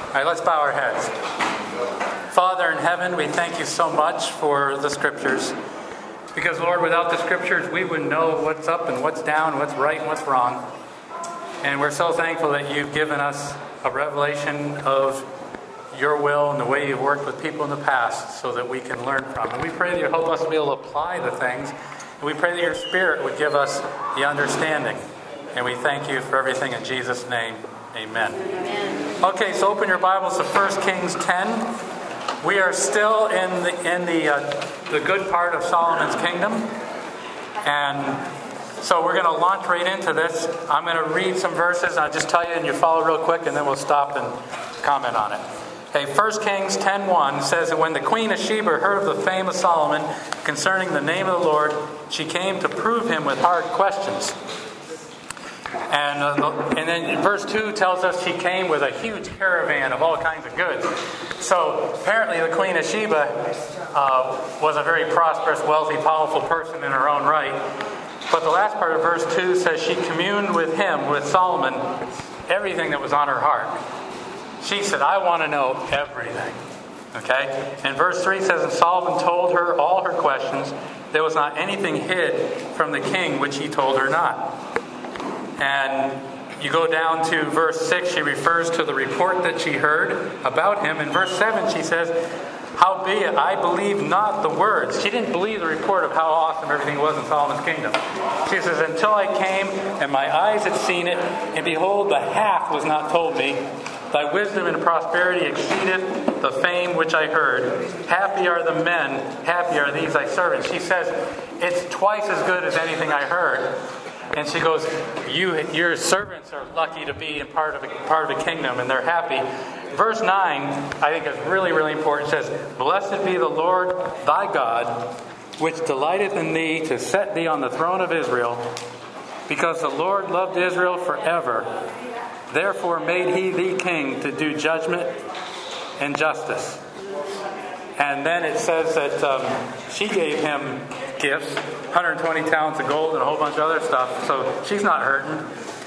All right, let's bow our heads. Father in heaven, we thank you so much for the Scriptures. Because, Lord, without the Scriptures, we wouldn't know what's up and what's down, what's right and what's wrong. And we're so thankful that you've given us a revelation of your will and the way you've worked with people in the past so that we can learn from. And we pray that you help us to be able to apply the things. And we pray that your Spirit would give us the understanding. And we thank you for everything in Jesus' name. Amen. Amen. Okay, so open your Bibles to 1 Kings 10. We are still in the good part of Solomon's kingdom. And so we're going to launch right into this. I'm going to read some verses. I'll just tell you and you follow real quick and then we'll stop and comment on it. Okay, 1 Kings 10:1 says that when the queen of Sheba heard of the fame of Solomon concerning the name of the Lord, she came to prove him with hard questions. And then verse 2 tells us she came with a huge caravan of all kinds of goods. So apparently the Queen of Sheba was a very prosperous, wealthy, powerful person in her own right. But the last part of verse 2 says she communed with him, with Solomon, everything that was on her heart. She said, I want to know everything. Okay? And verse 3 says, and Solomon told her all her questions. There was not anything hid from the king which he told her not. And you go down to verse 6, she refers to the report that she heard about him. In verse 7, she says, howbeit I believe not the words. She didn't believe the report of how awesome everything was in Solomon's kingdom. She says, until I came and my eyes had seen it, and behold, the half was not told me. Thy wisdom and prosperity exceedeth the fame which I heard. Happy are the men, happy are these thy servants. She says, it's twice as good as anything I heard. And she goes, your servants are lucky to be in part of a kingdom, and they're happy. Verse 9, I think is really, really important. It says, blessed be the Lord thy God, which delighteth in thee to set thee on the throne of Israel, because the Lord loved Israel forever. Therefore made he thee king to do judgment and justice. And then it says that she gave him gifts, 120 talents of gold and a whole bunch of other stuff. So she's not hurting.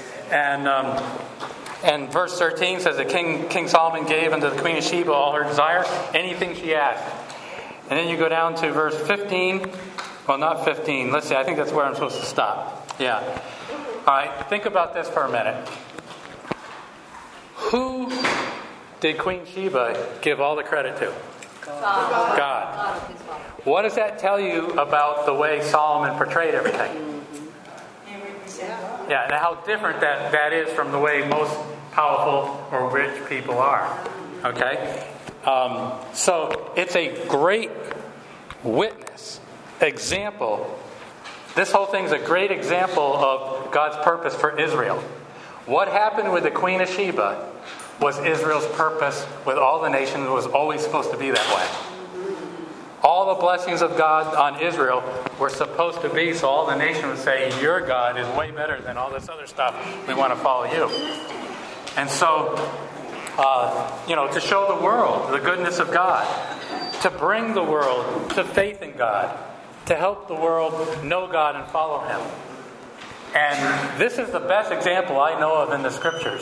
And verse 13 says that King Solomon gave unto the Queen of Sheba all her desire, anything she asked. And then you go down to verse 15. Well, not 15. Let's see. I think that's where I'm supposed to stop. Yeah. All right. Think about this for a minute. Who did Queen Sheba give all the credit to? God. What does that tell you about the way Solomon portrayed everything? Yeah, and how different that is from the way most powerful or rich people are. Okay? So it's a great witness, example. This whole thing is a great example of God's purpose for Israel. What happened with the Queen of Sheba was Israel's purpose with all the nations. It was always supposed to be that way. All the blessings of God on Israel were supposed to be so all the nation would say, your God is way better than all this other stuff. We want to follow you. And so, to show the world the goodness of God, to bring the world to faith in God, to help the world know God and follow Him. And this is the best example I know of in the Scriptures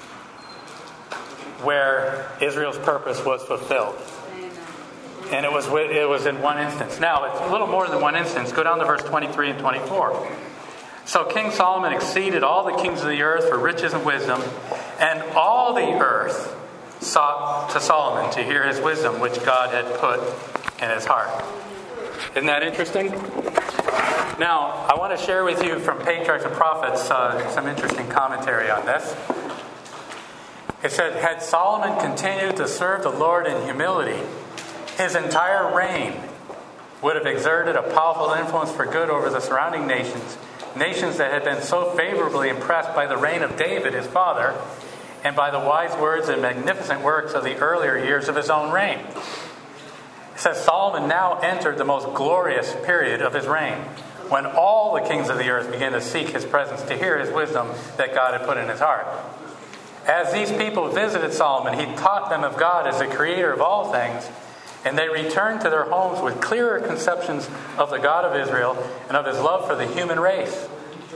where Israel's purpose was fulfilled. And it was in one instance. Now, it's a little more than one instance. Go down to verse 23 and 24. So King Solomon exceeded all the kings of the earth for riches and wisdom, and all the earth sought to Solomon to hear his wisdom, which God had put in his heart. Isn't that interesting? Now, I want to share with you from Patriarchs and Prophets some interesting commentary on this. It said, had Solomon continued to serve the Lord in humility, his entire reign would have exerted a powerful influence for good over the surrounding nations that had been so favorably impressed by the reign of David, his father, and by the wise words and magnificent works of the earlier years of his own reign. It says Solomon now entered the most glorious period of his reign, when all the kings of the earth began to seek his presence to hear his wisdom that God had put in his heart. As these people visited Solomon, he taught them of God as the creator of all things, and they returned to their homes with clearer conceptions of the God of Israel and of his love for the human race.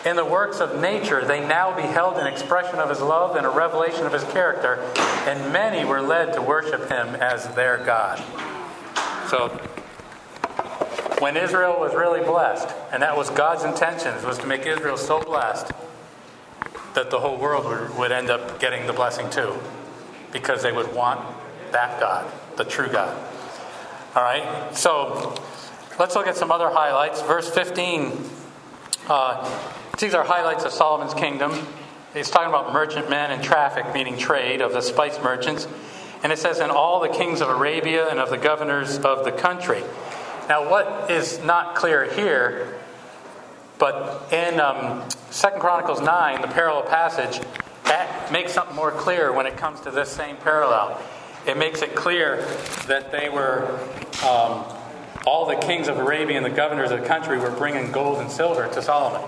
in the works of nature, they now beheld an expression of his love and a revelation of his character, and many were led to worship him as their God. So, when Israel was really blessed, and that was God's intentions, was to make Israel so blessed that the whole world would end up getting the blessing too, because they would want that God, the true God. All right, so let's look at some other highlights. Verse 15, these are highlights of Solomon's kingdom. He's talking about merchantmen and traffic, meaning trade, of the spice merchants. And it says, and all the kings of Arabia and of the governors of the country. Now, what is not clear here, but in 2 Chronicles 9, the parallel passage, that makes something more clear when it comes to this same parallel. It makes it clear that they were, all the kings of Arabia and the governors of the country were bringing gold and silver to Solomon.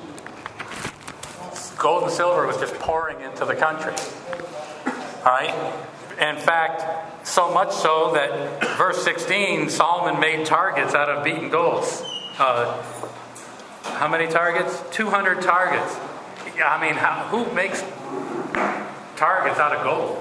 Gold and silver was just pouring into the country. All right? In fact, so much so that verse 16, Solomon made targets out of beaten golds. How many targets? 200 targets. I mean, who makes targets out of gold?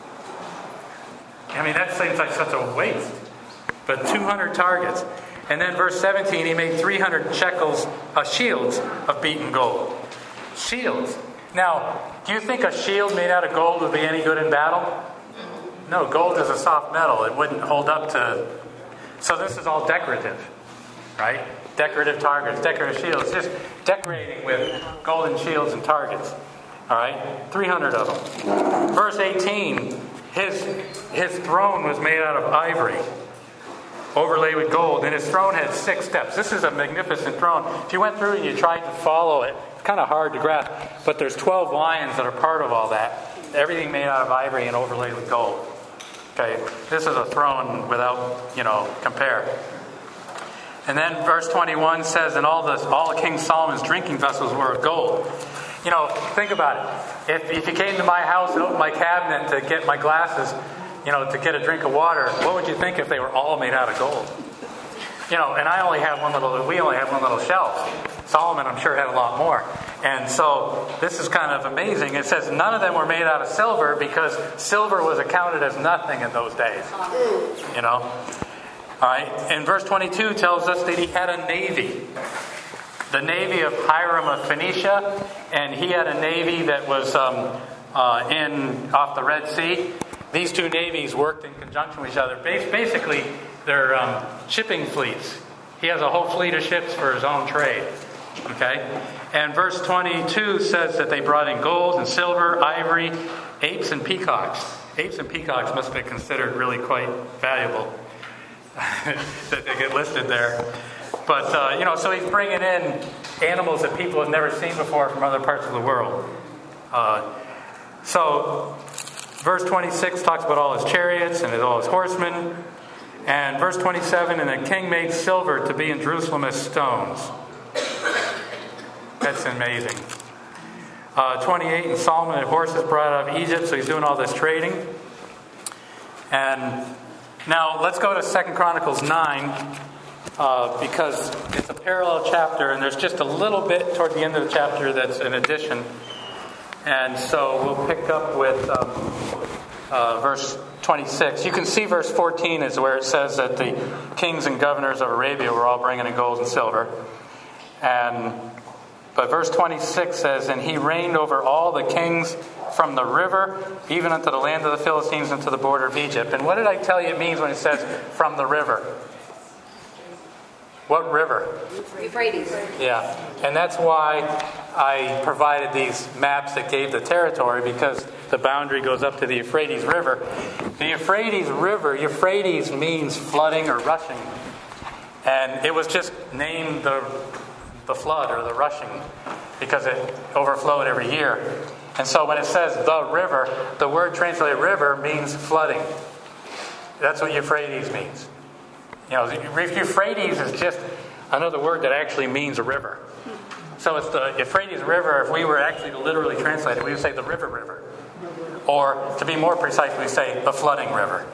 I mean, that seems like such a waste. But 200 targets. And then verse 17, he made 300 shekels shields of beaten gold. Shields. Now, do you think a shield made out of gold would be any good in battle? No, gold is a soft metal. It wouldn't hold up to... So this is all decorative, right? Decorative targets, decorative shields. Just decorating with golden shields and targets. All right? 300 of them. Verse 18, his throne was made out of ivory, overlaid with gold, and his throne had 6 steps. This is a magnificent throne. If you went through and you tried to follow it, it's kind of hard to grasp, but there's 12 lions that are part of all that. Everything made out of ivory and overlaid with gold. Okay, this is a throne without, compare. And then verse 21 says, and all King Solomon's drinking vessels were of gold. Think about it. If you came to my house and opened my cabinet to get my glasses, to get a drink of water, what would you think if they were all made out of gold? And we only have one little shelf. Solomon, I'm sure, had a lot more. And so this is kind of amazing. It says none of them were made out of silver because silver was accounted as nothing in those days. All right. And verse 22 tells us that he had a navy. The navy of Hiram of Phoenicia, and he had a navy that was off the Red Sea. These two navies worked in conjunction with each other. Basically, they're shipping fleets. He has a whole fleet of ships for his own trade. Okay? And verse 22 says that they brought in gold and silver, ivory, apes and peacocks. Apes and peacocks must be considered really quite valuable that they get listed there. But, so he's bringing in animals that people have never seen before from other parts of the world. So verse 26 talks about all his chariots and all his horsemen. And verse 27, and the king made silver to be in Jerusalem as stones. That's amazing. 28, and Solomon had horses brought out of Egypt, so he's doing all this trading. And now let's go to 2 Chronicles 9, because it's a parallel chapter, and there's just a little bit toward the end of the chapter that's an addition. And so we'll pick up with verse 26. You can see verse 14 is where it says that the kings and governors of Arabia were all bringing in gold and silver. But verse 26 says, and he reigned over all the kings from the river, even unto the land of the Philistines and to the border of Egypt. And what did I tell you it means when it says from the river? What river? Euphrates. Yeah, and that's why I provided these maps that gave the territory, because the boundary goes up to the Euphrates River. The Euphrates River, Euphrates means flooding or rushing. And it was just named the flood or the rushing because it overflowed every year. And so when it says the river, the word translated river means flooding. That's what Euphrates means. Euphrates is just another word that actually means a river. So it's the Euphrates River. If we were actually to literally translate it, we would say the river. Or to be more precise, we say the flooding river.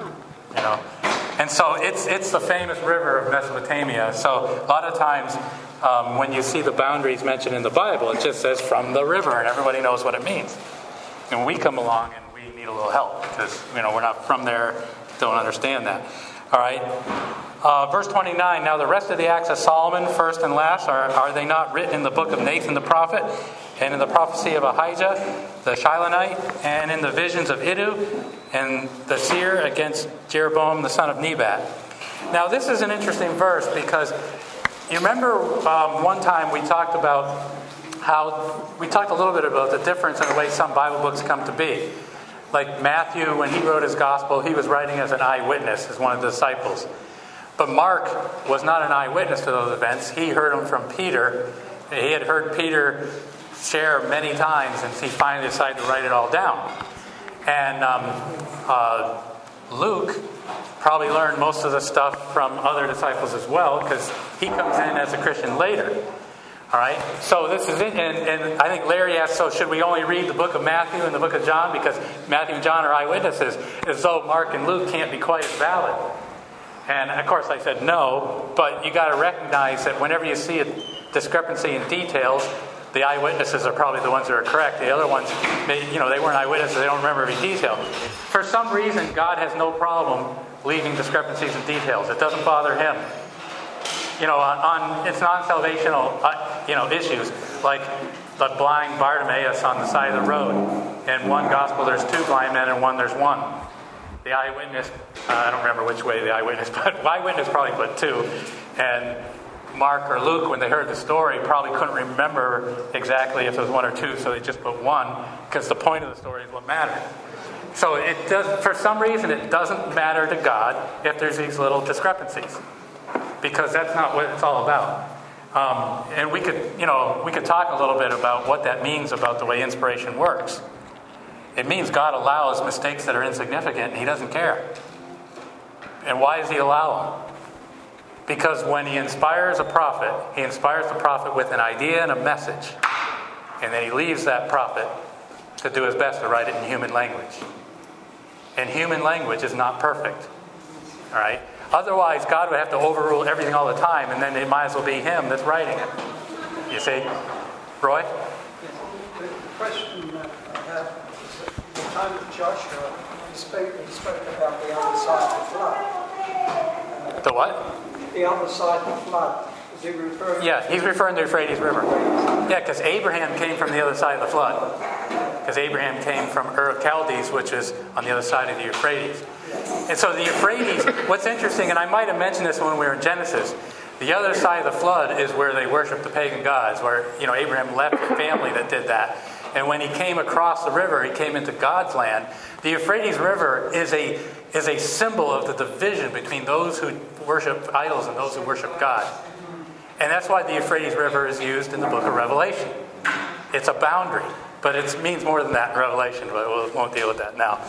And so it's the famous river of Mesopotamia. So a lot of times when you see the boundaries mentioned in the Bible, it just says from the river, and everybody knows what it means. And we come along and we need a little help because, we're not from there, don't understand that. All right. Verse 29, now the rest of the acts of Solomon, first and last, are they not written in the book of Nathan the prophet, and in the prophecy of Ahijah the Shilonite, and in the visions of Iddu, and the seer against Jeroboam the son of Nebat? Now this is an interesting verse because you remember one time we talked a little bit about the difference in the way some Bible books come to be. Like Matthew, when he wrote his gospel, he was writing as an eyewitness, as one of the disciples. But Mark was not an eyewitness to those events. He heard them from Peter. He had heard Peter share many times, and he finally decided to write it all down. And Luke probably learned most of the stuff from other disciples as well, because he comes in as a Christian later. All right, so this is it, and I think Larry asked, so should we only read the book of Matthew and the book of John because Matthew and John are eyewitnesses, as though Mark and Luke can't be quite as valid? And of course I said no, but you got to recognize that whenever you see a discrepancy in details, the eyewitnesses are probably the ones that are correct. The other ones, they weren't eyewitnesses, they don't remember every detail. For some reason, God has no problem leaving discrepancies in details. It doesn't bother him. On it's non-salvational, issues, like the blind Bartimaeus on the side of the road. In one gospel, there's 2 blind men, and one there's 1. The eyewitness, I don't remember which way the eyewitness, but the eyewitness probably put 2. And Mark or Luke, when they heard the story, probably couldn't remember exactly if it was 1 or 2, so they just put 1, because the point of the story is what mattered. So it does, for some reason, it doesn't matter to God if there's these little discrepancies, because that's not what it's all about. And we could talk a little bit about what that means about the way inspiration works. It means God allows mistakes that are insignificant, and he doesn't care. And why does he allow them? Because when he inspires a prophet, he inspires the prophet with an idea and a message. And then he leaves that prophet to do his best to write it in human language. And human language is not perfect. All right? Otherwise, God would have to overrule everything all the time, and then it might as well be him that's writing it. You see? Roy? Yes. The question that I have is that in the time of Joshua, he spoke about the other side of the flood. The what? The other side of the flood. Is he referring Yeah, he's referring to the Euphrates River. Yeah, because Abraham came from the other side of the flood. Because Abraham came from Ur of Chaldees, which is on the other side of the Euphrates. And so the Euphrates, what's interesting, and I might have mentioned this when we were in Genesis, the other side of the flood is where they worship the pagan gods, where Abraham left the family that did that. And when he came across the river, he came into God's land. The Euphrates River is a symbol of the division between those who worship idols and those who worship God. And that's why the Euphrates River is used in the book of Revelation. It's a boundary, but it means more than that in Revelation, but we won't deal with that now.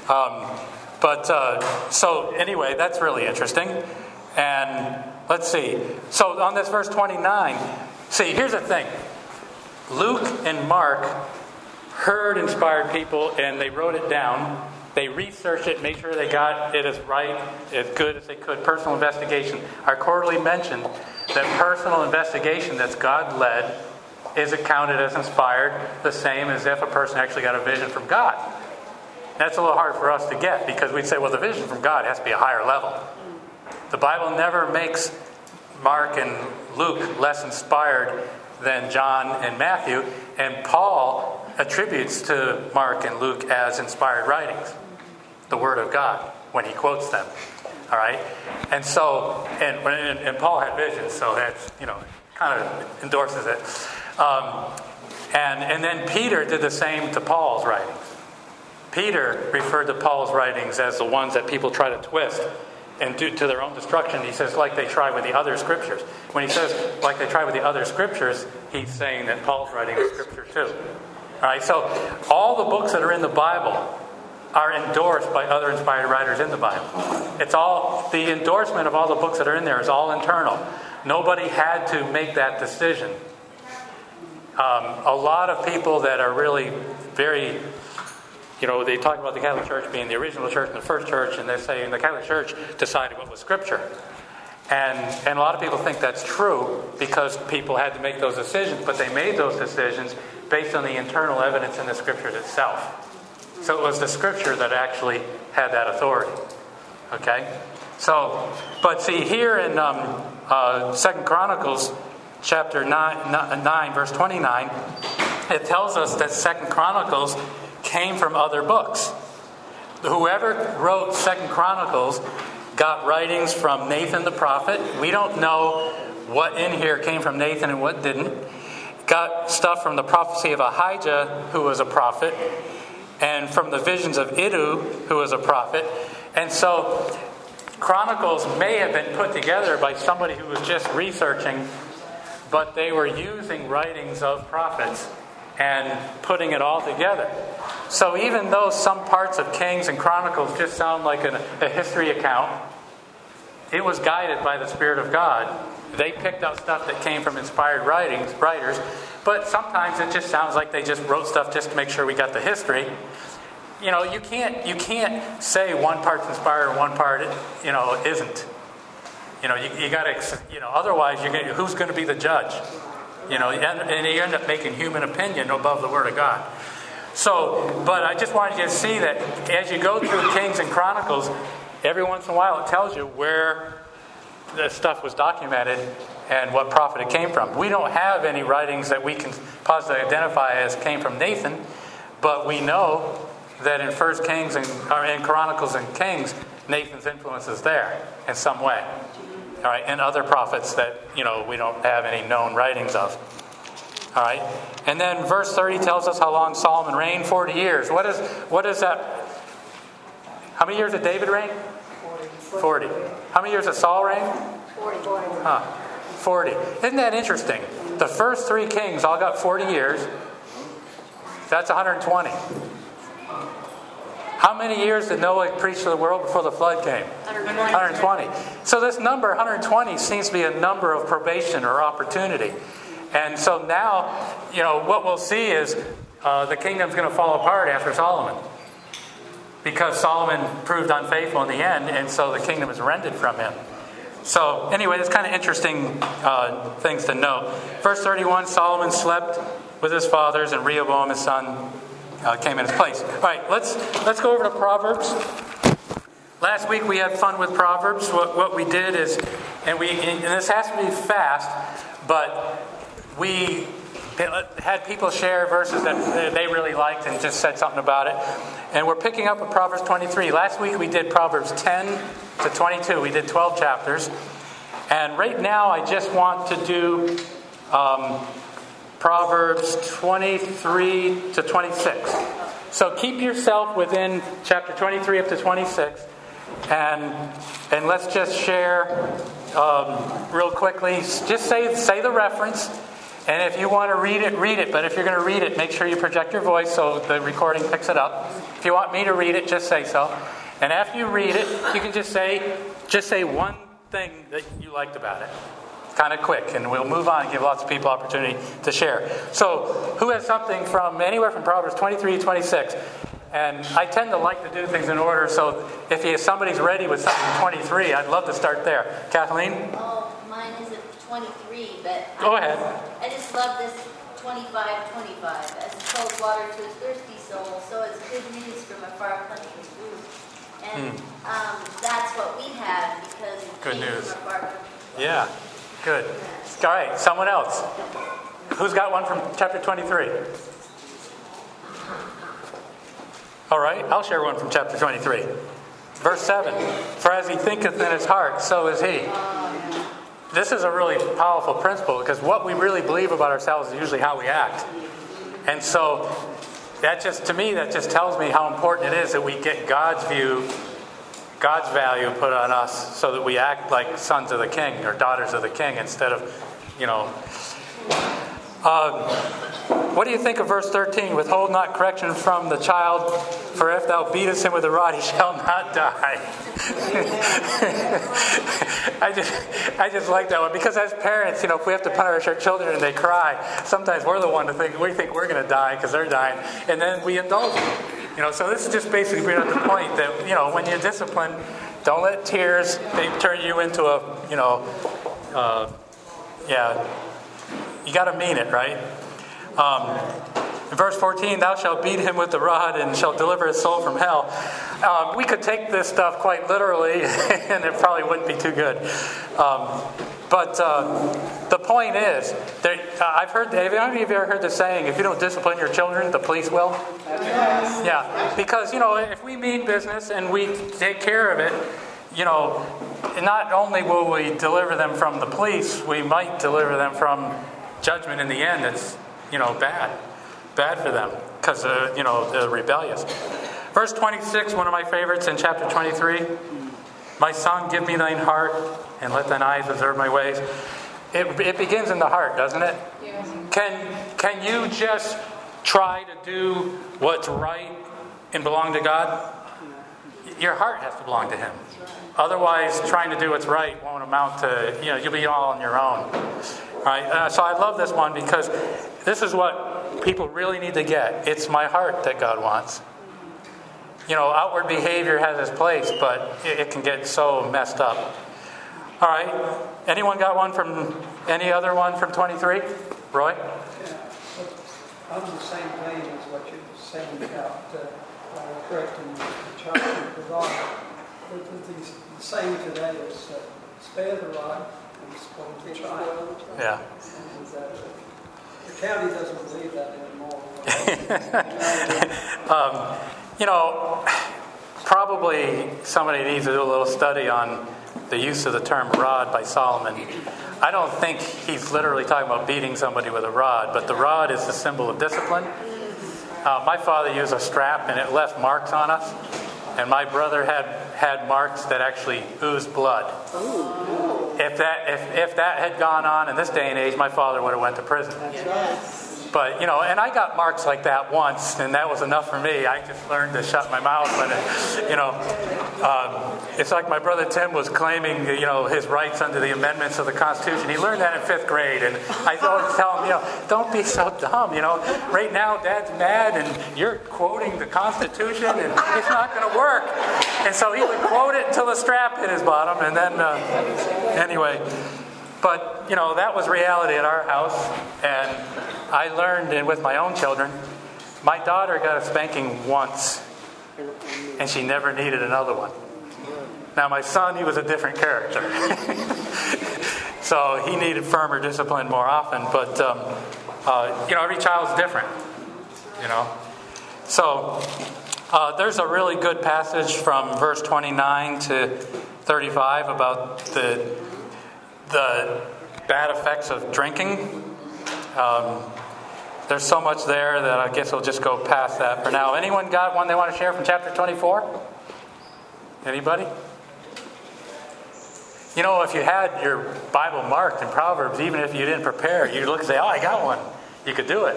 So anyway, that's really interesting. And let's see. So on this verse 29, see, here's the thing. Luke and Mark heard inspired people, and they wrote it down. They researched it, made sure they got it as right, as good as they could. Personal investigation. Our quarterly mentioned that personal investigation that's God-led is accounted as inspired, the same as if a person actually got a vision from God. That's a little hard for us to get, because we'd say, well, the vision from God has to be a higher level. The Bible never makes Mark and Luke less inspired than John and Matthew, and Paul attributes to Mark and Luke as inspired writings, the Word of God, when he quotes them. All right? And so, and Paul had visions, so that's, kind of endorses it. And then Peter did the same to Paul's writings. Peter referred to Paul's writings as the ones that people try to twist and do to their own destruction. He says, like they try with the other scriptures. When he says, like they try with the other scriptures, he's saying that Paul's writing is scripture too. All right, so all the books that are in the Bible are endorsed by other inspired writers in the Bible. It's all, the endorsement of all the books that are in there is all internal. Nobody had to make that decision. A lot of people that are really very, they talk about the Catholic Church being the original church and the first church, and they're saying the Catholic Church decided what was Scripture. And a lot of people think that's true because people had to make those decisions, but they made those decisions based on the internal evidence in the Scriptures itself. So it was the Scripture that actually had that authority. Okay? So, but see, here in 2 Chronicles chapter 9, verse 29, it tells us that 2 Chronicles came from other books. Whoever wrote 2 Chronicles got writings from Nathan the prophet. We don't know what in here came from Nathan and what didn't. Got stuff from the prophecy of Ahijah, who was a prophet, and from the visions of Iddu, who was a prophet. And so Chronicles may have been put together by somebody who was just researching, but they were using writings of prophets and putting it all together. So even though some parts of Kings and Chronicles just sound like a history account, it was guided by the Spirit of God. They picked out stuff that came from inspired writers, but sometimes it just sounds like they just wrote stuff just to make sure we got the history. You know, you can't say one part's inspired and one part, isn't. You know, you got to, otherwise who's going to be the judge? You know, and you end up making human opinion above the Word of God. So, but I just wanted you to see that as you go through Kings and Chronicles, every once in a while it tells you where the stuff was documented and what prophet it came from. We don't have any writings that we can positively identify as came from Nathan, but we know that in 1 Kings and in Chronicles and Kings, Nathan's influence is there in some way. All right, and other prophets that, we don't have any known writings of. All right, and then verse 30 tells us how long Solomon reigned, 40 years. What is that? How many years did David reign? 40. How many years did Saul reign? 40. 40. Isn't that interesting? The first 3 kings all got 40 years. That's 120. How many years did Noah preach to the world before the flood came? 120. So this number, 120, seems to be a number of probation or opportunity. And so now, what we'll see is the kingdom's going to fall apart after Solomon. Because Solomon proved unfaithful in the end, and so the kingdom is rended from him. So anyway, it's kind of interesting things to note. Verse 31, Solomon slept with his fathers, and Rehoboam, his son, came in his place. All right, let's go over to Proverbs. Last week we had fun with Proverbs. What we did is, and this has to be fast, but we had people share verses that they really liked and just said something about it. And we're picking up with Proverbs 23. Last week we did Proverbs 10 to 22. We did 12 chapters. And right now I just want to do Proverbs 23 to 26. So keep yourself within chapter 23 up to 26. And let's just share real quickly. Just say the reference. And if you want to read it. But if you're going to read it, make sure you project your voice so the recording picks it up. If you want me to read it, just say so. And after you read it, you can just say one thing that you liked about it. Kind of quick, and we'll move on and give lots of people opportunity to share. So, who has something from anywhere from Proverbs 23 to 26? And I tend to like to do things in order, so if somebody's ready with something from 23, I'd love to start there. Kathleen? Oh, mine isn't 23, but go ahead. I just love this 25:25. As cold water to a thirsty soul, so it's good news from a far country. And that's what we have because it good came news. from a far country. Yeah, good. All right, someone else. Who's got one from chapter 23? All right, I'll share one from chapter 23. Verse 7. For as he thinketh in his heart, so is he. This is a really powerful principle because what we really believe about ourselves is usually how we act. And so that just tells me how important it is that we get God's view, God's value put on us so that we act like sons of the king or daughters of the king instead of, what do you think of verse 13? Withhold not correction from the child, for if thou beatest him with a rod, he shall not die. I just like that one because as parents, if we have to punish our children and they cry, sometimes we're the one to think we're going to die because they're dying, and then we indulge them. So this is just basically bringing up the point that when you discipline, Don't let tears turn you into a, you got to mean it, right? In verse 14, thou shalt beat him with the rod and shalt deliver his soul from hell. We could take this stuff quite literally, and it probably wouldn't be too good. But the point is, I've heard, have any of you ever heard the saying, if you don't discipline your children, the police will? Yes. Yeah, because, if we mean business and we take care of it, not only will we deliver them from the police, we might deliver them from judgment in the end that's, bad for them because, they're rebellious. Verse 26, one of my favorites in chapter 23. My son, give me thine heart, and let thine eyes observe my ways. It begins in the heart, doesn't it? Yes. Can you just try to do what's right and belong to God? Your heart has to belong to Him. Otherwise, trying to do what's right won't amount to, you'll be all on your own. Right? So I love this one because this is what people really need to get. It's my heart that God wants. Outward behavior has its place, but it can get so messed up. All right. Anyone got one from any other one from 23? Roy? Yeah. I'm the same vein as what you were saying about correcting the child with the rod. The saying today is spare the rod and spoil the child. Yeah. And, the county doesn't believe that anymore. Probably somebody needs to do a little study on the use of the term rod by Solomon. I don't think he's literally talking about beating somebody with a rod, but the rod is the symbol of discipline. My father used a strap and it left marks on us, and my brother had marks that actually oozed blood. If that had gone on in this day and age, my father would have went to prison. But, and I got marks like that once, and that was enough for me. I just learned to shut my mouth when it's like my brother Tim was claiming, his rights under the amendments of the Constitution. He learned that in 5th grade, and I always tell him, don't be so dumb, Right now, Dad's mad, and you're quoting the Constitution, and it's not going to work. And so he would quote it until the strap hit his bottom, and then, anyway. But, that was reality at our house, and I learned, and with my own children, my daughter got a spanking once, and she never needed another one. Now, my son, he was a different character. So he needed firmer discipline more often, but, every child's different, So there's a really good passage from verse 29 to 35 about the bad effects of drinking. There's so much there that I guess we'll just go past that for now. Anyone got one they want to share from chapter 24? Anybody? If you had your Bible marked in Proverbs, even if you didn't prepare, you'd look and say, I got one. You could do it.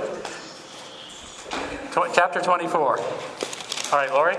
Chapter 24. All right, Lori?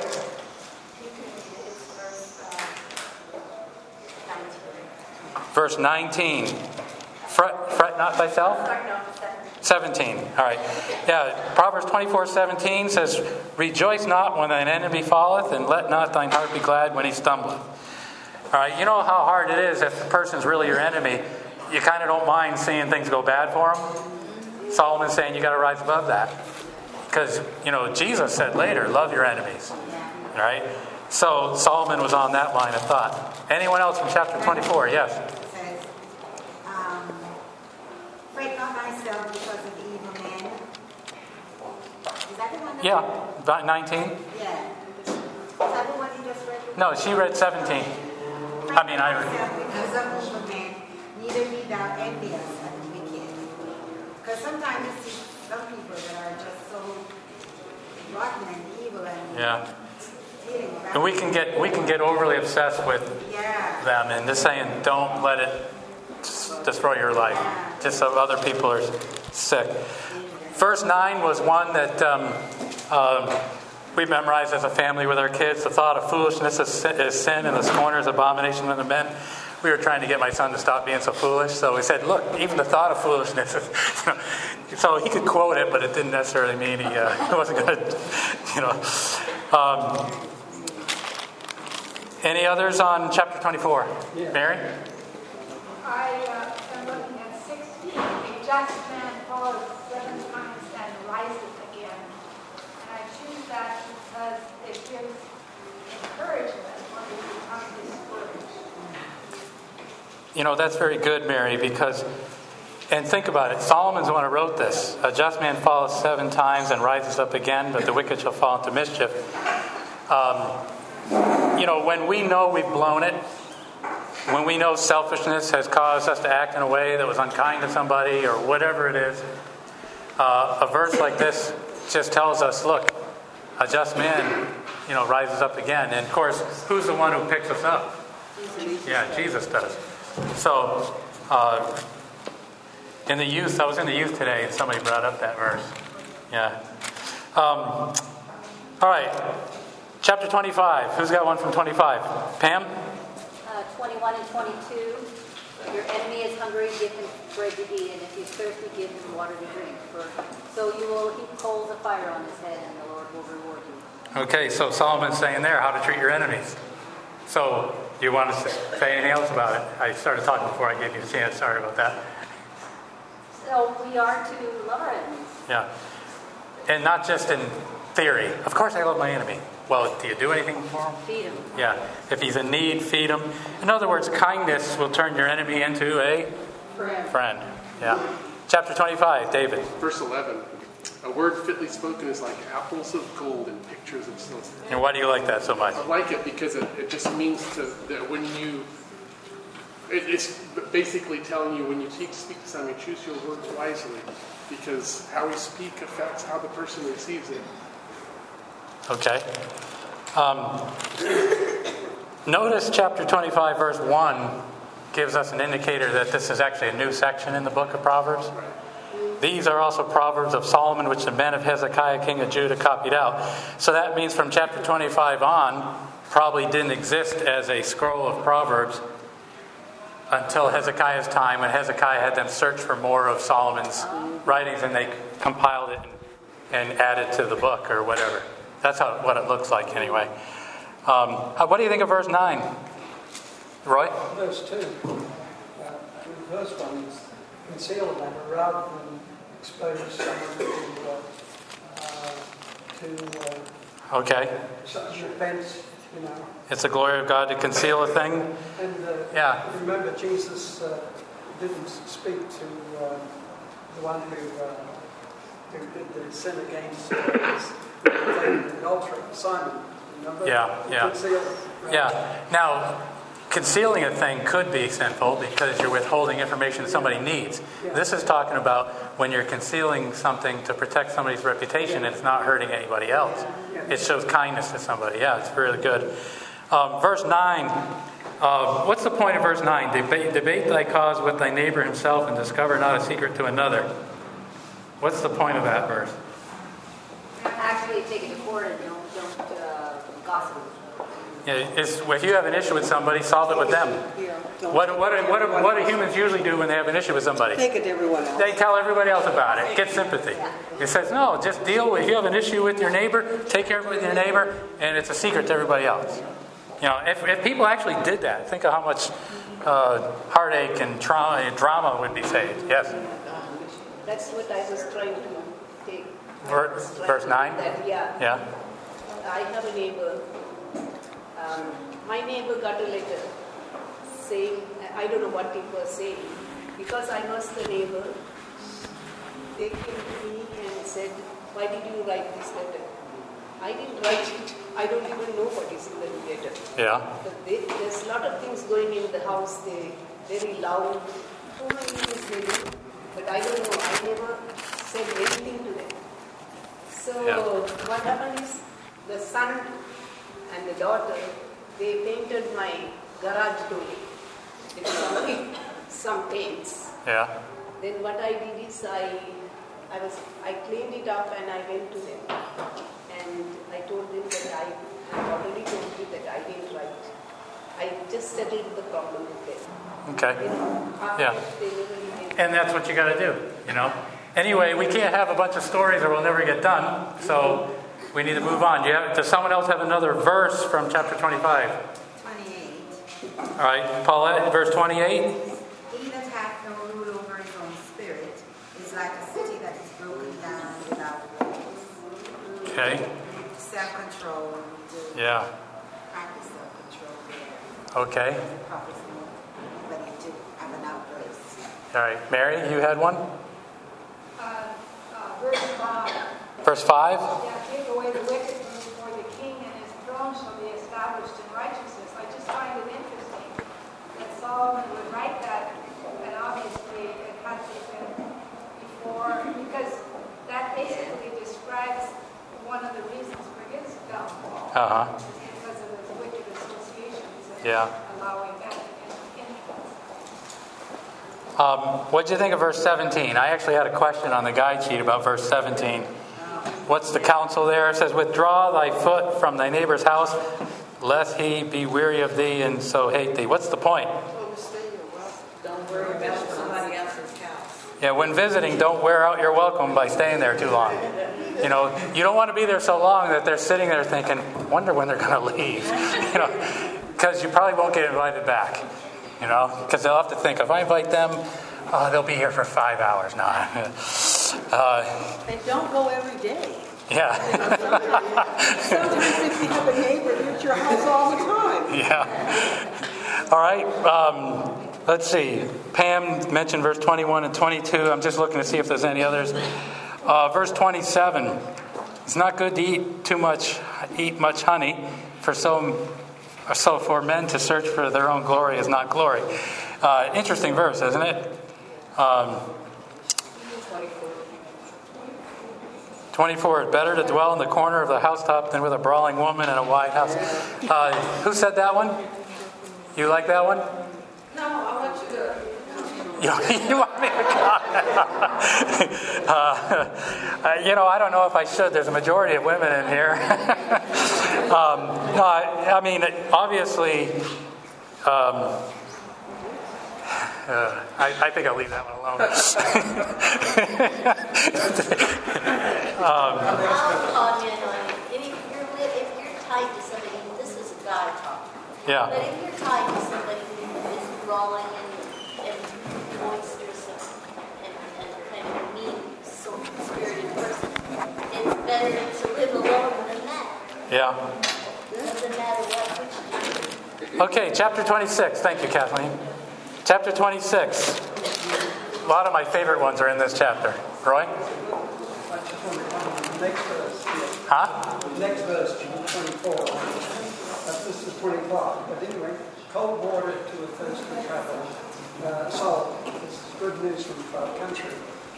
Verse 19. Fret not thyself? 17. All right. Yeah, Proverbs 24:17 says, rejoice not when thine enemy falleth, and let not thine heart be glad when he stumbleth. All right, you know how hard it is if the person's really your enemy. You kind of don't mind seeing things go bad for them. Solomon's saying you got to rise above that. Because, Jesus said later, love your enemies. All right? So Solomon was on that line of thought. Anyone else from chapter 24? Yes? Fret not thyself because of the evil man. Is that the one? Yeah, about 19. Yeah. Is that the one you just read? No, she read 17. Fret not thyself because of the evil man, neither be thou envious at the wicked. Because sometimes you see some people that are just so rotten and evil and and we can get overly obsessed with them and just saying don't let it destroy your life just so other people are sick. Verse 9 was one that we memorized as a family with our kids. The thought of foolishness is sin, and the scorner is abomination unto men. We were trying to get my son to stop being so foolish, so we said, look, even the thought of foolishness is, so he could quote it, but it didn't necessarily mean he wasn't going to, Any others on chapter 24? Yeah. Mary? I am looking at 16. A just man falls 7 times and rises again. And I choose that because it gives encouragement when we become discouraged. You know, that's very good, Mary, because, and think about it, Solomon's the one who wrote this. A just man falls 7 times and rises up again, but the wicked shall fall into mischief. You know, when we know we've blown it, when we know selfishness has caused us to act in a way that was unkind to somebody or whatever it is, a verse like this just tells us, look, a just man, you know, rises up again. And of course, who's the one who picks us up? Yeah, Jesus does. So, in the youth, I was in the youth today and somebody brought up that verse. Yeah. All right. Chapter 25. Who's got one from 25? Pam? 21 and 22. Your enemy is hungry, give him bread to eat, and if he's thirsty, give him water to drink. So you will heap coals of fire on his head, and the Lord will reward you. Okay, so Solomon's saying there how to treat your enemies. So, do you want us to say anything else about it? I started talking before I gave you a chance. Sorry about that. So we are to love our enemies. Yeah. And not just in theory. Of course I love my enemy. Well, do you do anything for him? Feed him. Yeah. If he's in need, feed him. In other words, kindness will turn your enemy into a friend. Yeah. Chapter 25, David. Verse 11. A word fitly spoken is like apples of gold and pictures of silver. And why do you like that so much? I like it because it just means that when you... It's basically telling you when you speak to somebody, choose your words wisely. Because how we speak affects how the person receives it. Okay. Notice chapter 25, verse 1 gives us an indicator that this is actually a new section in the book of Proverbs. These are also Proverbs of Solomon, which the men of Hezekiah, king of Judah, copied out. So that means from chapter 25 on, probably didn't exist as a scroll of Proverbs until Hezekiah's time, when Hezekiah had them search for more of Solomon's writings, and they compiled it and added to the book or whatever. That's what it looks like anyway. What do you think of verse 9? Roy? Verse 2. Verse 1 is conceal a matter rather than expose someone to Okay. such an offence, you know. It's the glory of God to conceal a thing. And Yeah. remember, Jesus didn't speak to the one who did the sin against the adultery, Simon. Remember? Yeah. Conceal it, right? Yeah. Now, concealing a thing could be sinful because you're withholding information that somebody needs. Yeah. This is talking about when you're concealing something to protect somebody's reputation and it's not hurting anybody else. Yeah. It shows kindness to somebody. Yeah, it's really good. Verse 9. What's the point of verse 9? Debate thy cause with thy neighbor himself and discover not a secret to another. What's the point of that verse? Actually, take it to court and don't gossip. Yeah, if you have an issue with somebody, solve it with them. What do humans usually do when they have an issue with somebody? Take it to everyone else. They tell everybody else about it. Get sympathy. It says, no, just deal with, if you have an issue with your neighbor, take care of it with your neighbor, and it's a secret to everybody else. You know, if people actually did that, think of how much heartache and trauma and drama would be saved. Yes? That's what I was trying to take. Verse 9? Yeah. I have a neighbor. My neighbor got a letter saying, I don't know what it was saying, because I was the neighbor. They came to me and said, why did you write this letter? I didn't write it. I don't even know what is in the letter. Yeah. But there's a lot of things going in the house. They're very loud. So many things they do. But I don't know. I never said anything to them. So what happened is the son and the daughter, they painted my garage door with some paints. Yeah. Then what I did is I cleaned it up and I went to them. And I told them that I already told you that I didn't write. I just settled the problem with them. Okay. Yeah. And that's what you got to do, you know. Anyway, we can't have a bunch of stories or we'll never get done. So we need to move on. Does someone else have another verse from chapter 25? 28. All right, Paulette, verse 28. He that hath no rule over his own spirit is like a city that is broken down without walls. Okay. Self-control. Yeah. Practice self-control there. Okay. Prophets know when to have an outburst. All right, Mary, you had one? Verse 5. Verse 5? Yeah, take away the wicked from before the king, and his throne shall be established in righteousness. I just find it interesting that Solomon would write that, and obviously it had to have been before, because that basically describes one of the reasons for his downfall. Because of his wicked associations and allowing that influence. What did you think of verse 17? I actually had a question on the guide sheet about verse 17. What's the counsel there? It says, withdraw thy foot from thy neighbor's house, lest he be weary of thee and so hate thee. What's the point? Don't worry about somebody else's house. Yeah, when visiting, don't wear out your welcome by staying there too long. You know, you don't want to be there so long that they're sitting there thinking, wonder when they're going to leave. You know, because you probably won't get invited back. You know, because they'll have to think, if I invite them, they'll be here for 5 hours now. And don't go every day. Yeah. Sometimes if you have a neighbor at your house all the time. Yeah. All right. Let's see. Pam mentioned verse 21 and 22. I'm just looking to see if there's any others. Verse 27. It's not good to eat much honey, for for men to search for their own glory is not glory. Interesting verse, isn't it? 24, it's better to dwell in the corner of the housetop than with a brawling woman in a wide house. Who said that one? You like that one? No, I want you to... You want me to comment? I don't know if I should. There's a majority of women in here. No, I mean, obviously... I think I'll leave that one alone. I'll comment on it. If you're tied to somebody, this is a guy talking. Yeah. But if you're tied to somebody who is brawling and boisterous and kind of a mean, spirited person, it's better to live alone than that. Yeah. It doesn't matter which you do. Okay, chapter 26. Thank you, Kathleen. Chapter 26. A lot of my favorite ones are in this chapter. Roy? Next verse. Huh? Next verse, 24. This is 25. But anyway, cold water to a thirsty traveler. So, this is good news from far country.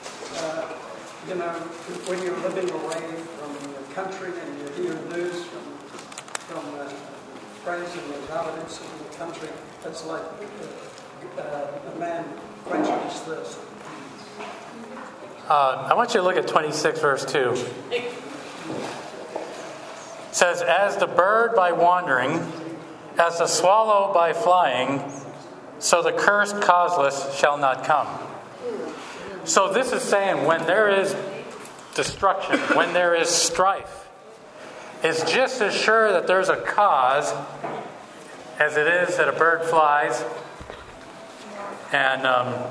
When you're living away from the country and you hear news from friends and relatives in the country, it's like a man quenching his thirst. I want you to look at 26, verse 2. It says, as the bird by wandering, as the swallow by flying, so the curse causeless shall not come. So this is saying when there is destruction, when there is strife, it's just as sure that there's a cause as it is that a bird flies. And,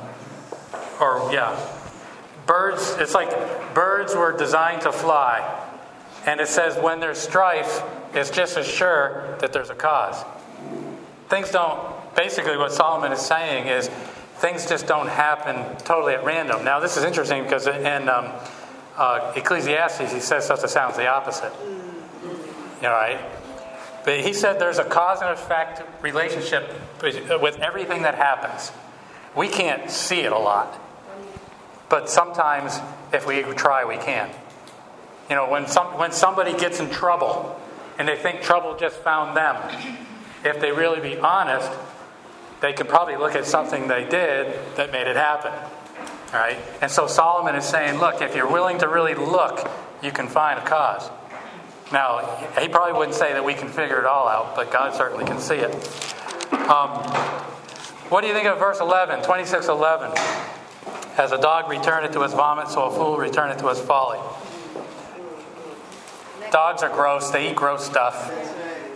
birds, it's like birds were designed to fly. And it says when there's strife, it's just as sure that there's a cause. Things don't, basically what Solomon is saying is things just don't happen totally at random. Now this is interesting because in Ecclesiastes he says stuff that sounds the opposite. Right? But he said there's a cause and effect relationship with everything that happens. We can't see it a lot. But sometimes, if we try, we can. When somebody gets in trouble, and they think trouble just found them, if they really be honest, they can probably look at something they did that made it happen. All right? And so Solomon is saying, look, if you're willing to really look, you can find a cause. Now, he probably wouldn't say that we can figure it all out, but God certainly can see it. What do you think of verse 11, 26:11? As a dog returneth to his vomit, so a fool returneth to his folly. Dogs are gross. They eat gross stuff.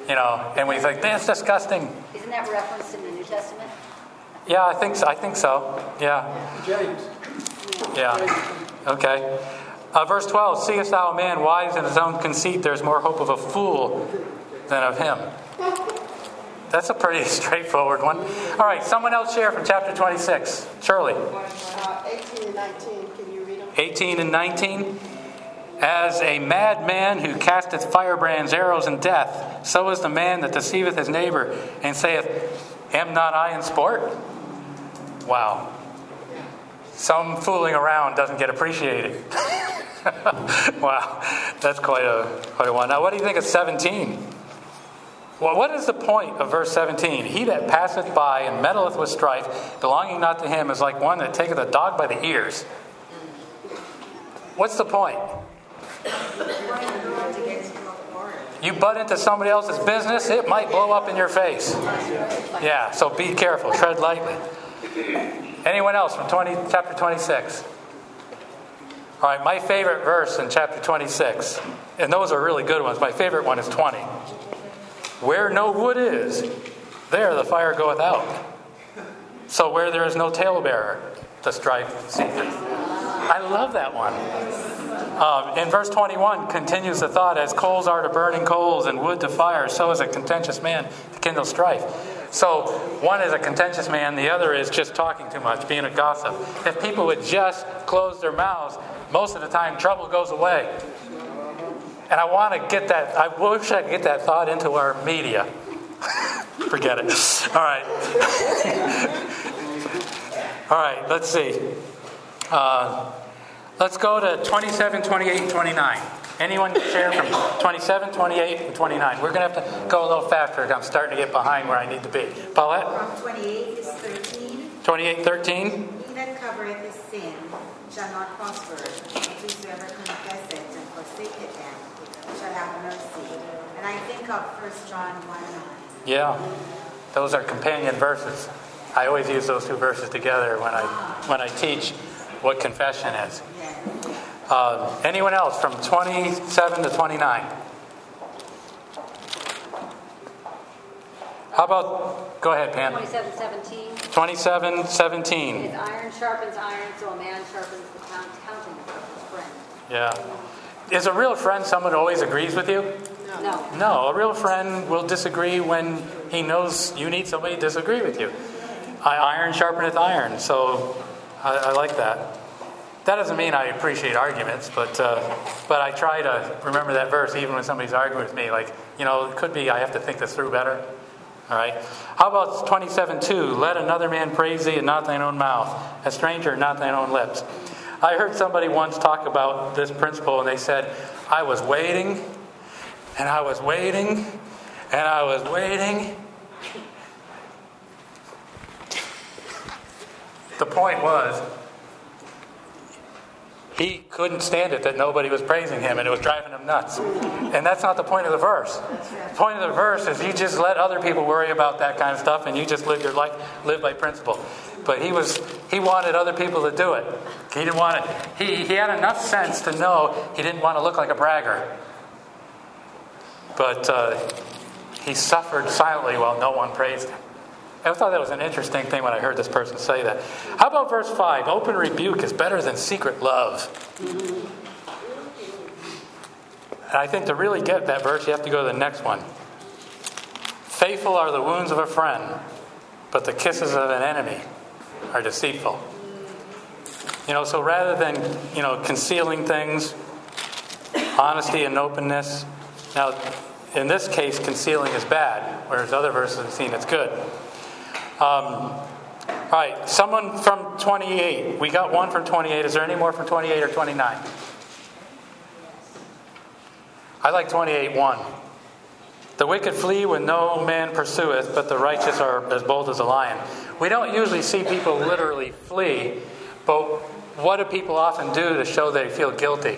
And we think, that's disgusting. Isn't that referenced in the New Testament? Yeah, I think so. Yeah. James. Yeah. Okay. Verse 12, seest thou a man wise in his own conceit? There's more hope of a fool than of him. That's a pretty straightforward one. All right, someone else share from chapter 26. Shirley. 18 and 19, can you read them? 18 and 19. As a madman who casteth firebrands, arrows, and death, so is the man that deceiveth his neighbor, and saith, am not I in sport? Wow. Some fooling around doesn't get appreciated. Wow, that's quite a one. Now, what do you think of 17? Well, what is the point of verse 17? He that passeth by and meddleth with strife, belonging not to him, is like one that taketh a dog by the ears. What's the point? You butt into somebody else's business, it might blow up in your face. Yeah, so be careful. Tread lightly. Anyone else from chapter 26? All right, my favorite verse in chapter 26, and those are really good ones. My favorite one is 20. Where no wood is, there the fire goeth out. So where there is no talebearer, the strife ceaseth. I love that one. In verse 21, continues the thought, as coals are to burning coals and wood to fire, so is a contentious man to kindle strife. So one is a contentious man, the other is just talking too much, being a gossip. If people would just close their mouths, most of the time trouble goes away. And I want to get that, I wish I could get that thought into our media. Forget it. All right. All right, let's see. Let's go to 27, 28, and 29. Anyone share from 27, 28, and 29? We're going to have to go a little faster because I'm starting to get behind where I need to be. Paulette? From 28 is 13. 28, 13. He that covereth his sin shall not prosper, but whosoever confesseth and forsaketh them shall have mercy. And I think of 1 John 1:9. Yeah, those are companion verses. I always use those two verses together when I teach what confession is. Anyone else from 27 to 29? How about, go ahead, Pam. 27, 17. 27, 17. If iron sharpens iron, so a man sharpens the countenance of his friend. Yeah. Is a real friend someone who always agrees with you? No. No, a real friend will disagree when he knows you need somebody to disagree with you. Iron sharpeneth iron, so I like that. That doesn't mean I appreciate arguments, but I try to remember that verse even when somebody's arguing with me. Like, it could be I have to think this through better. All right. How about 27:2? Let another man praise thee and not thine own mouth, a stranger not thine own lips. I heard somebody once talk about this principle, and they said, I was waiting, and I was waiting, and I was waiting. The point was, he couldn't stand it that nobody was praising him, and it was driving him nuts. And that's not the point of the verse. The point of the verse is you just let other people worry about that kind of stuff, and you just live your life, live by principle. But he wanted other people to do it. He didn't want it. He had enough sense to know he didn't want to look like a bragger. But he suffered silently while no one praised him. I thought that was an interesting thing when I heard this person say that. How about verse 5? Open rebuke is better than secret love. And I think to really get that verse, you have to go to the next one. Faithful are the wounds of a friend, but the kisses of an enemy are deceitful. So rather than, concealing things, honesty and openness. Now, in this case, concealing is bad, whereas other verses have seen it's good. All right, someone from 28. We got one from 28. Is there any more from 28 or 29? I like 28:1. The wicked flee when no man pursueth, but the righteous are as bold as a lion. We don't usually see people literally flee, but what do people often do to show they feel guilty?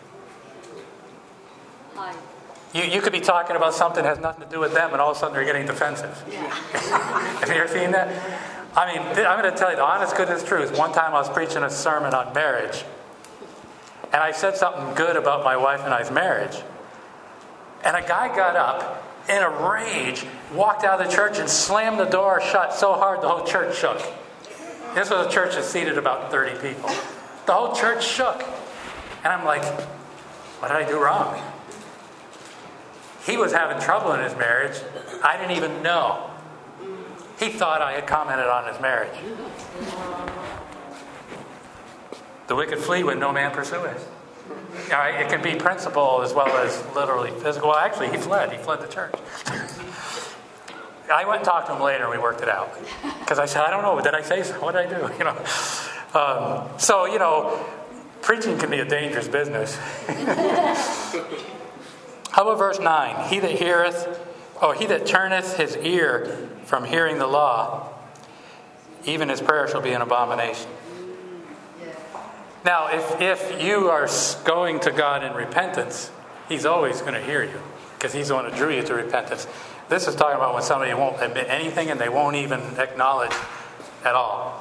Hide. You could be talking about something that has nothing to do with them, and all of a sudden they're getting defensive. Yeah. Have you ever seen that? I mean, I'm going to tell you the honest goodness truth. One time I was preaching a sermon on marriage, and I said something good about my wife and I's marriage. And a guy got up in a rage, walked out of the church and slammed the door shut so hard the whole church shook. This was a church that seated about 30 people. The whole church shook. And I'm like, what did I do wrong? He was having trouble in his marriage. I didn't even know. He thought I had commented on his marriage. The wicked flee when no man pursueth. All right, it can be principle as well as literally physical. Well, actually, he fled. He fled the church. I went and talked to him later, and we worked it out. Because I said, I don't know. Did I say so? What did I do? Preaching can be a dangerous business. How about verse 9? He that turneth his ear from hearing the law, even his prayer shall be an abomination. Now, if you are going to God in repentance, he's always going to hear you, because he's the one who drew you to repentance. This is talking about when somebody won't admit anything and they won't even acknowledge at all.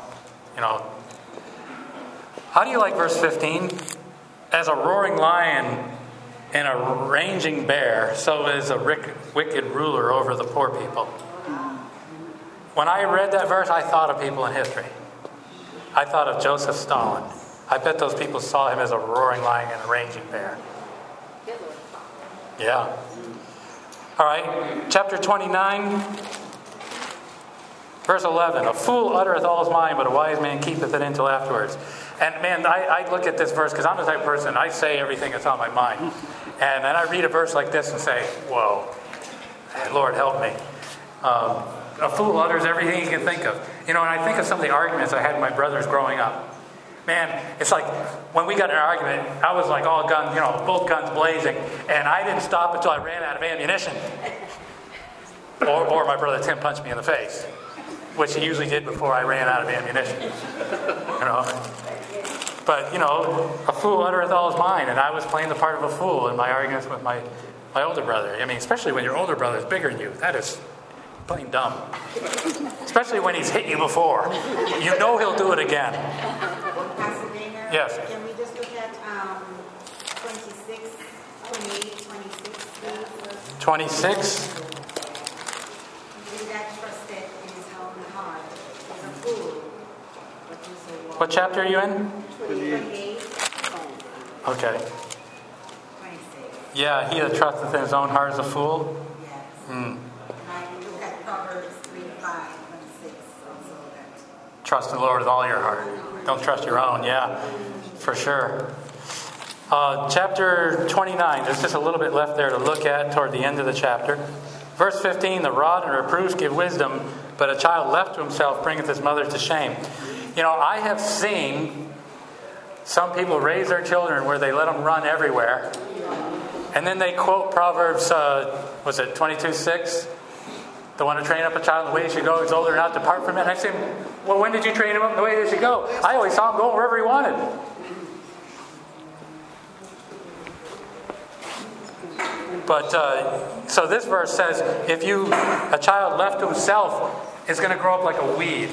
How do you like verse 15? As a roaring lion and a raging bear, so is a wicked ruler over the poor people. When I read that verse, I thought of people in history. I thought of Joseph Stalin. I bet those people saw him as a roaring lion and a raging bear. Yeah. All right, chapter 29, verse 11. A fool uttereth all his mind, but a wise man keepeth it until afterwards. And man, I look at this verse because I'm the type of person, I say everything that's on my mind. And then I read a verse like this and say, whoa, Lord help me. A fool utters everything he can think of. And I think of some of the arguments I had with my brothers growing up. Man, it's like when we got in an argument, I was like all guns, both guns blazing, and I didn't stop until I ran out of ammunition. Or my brother Tim punched me in the face, which he usually did before I ran out of ammunition. But, a fool uttereth all his mind, and I was playing the part of a fool in my arguments with my older brother. Especially when your older brother is bigger than you. That is plain dumb. Especially when he's hit you before. He'll do it again. Pastor Dana, yes. Can we just look at 28, 26, please? 26. He that trusted in his own heart is a fool. What chapter are you in? 28. Okay. 26. Yeah, he that trusteth in his own heart is a fool. Yes. Mm. And I look at Proverbs 3:5, 26 also that. Trust in the Lord with all your heart. Don't trust your own. Yeah, for sure. Chapter 29. There's just a little bit left there to look at toward the end of the chapter. Verse 15. The rod and reproofs give wisdom, but a child left to himself bringeth his mother to shame. I have seen some people raise their children where they let them run everywhere. And then they quote Proverbs, was it 22:6? The one to train up a child in the way he should go, he's older enough to depart from it. And I say, well, when did you train him up in the way he should go? I always saw him going wherever he wanted. But, so this verse says, if a child left to himself is going to grow up like a weed.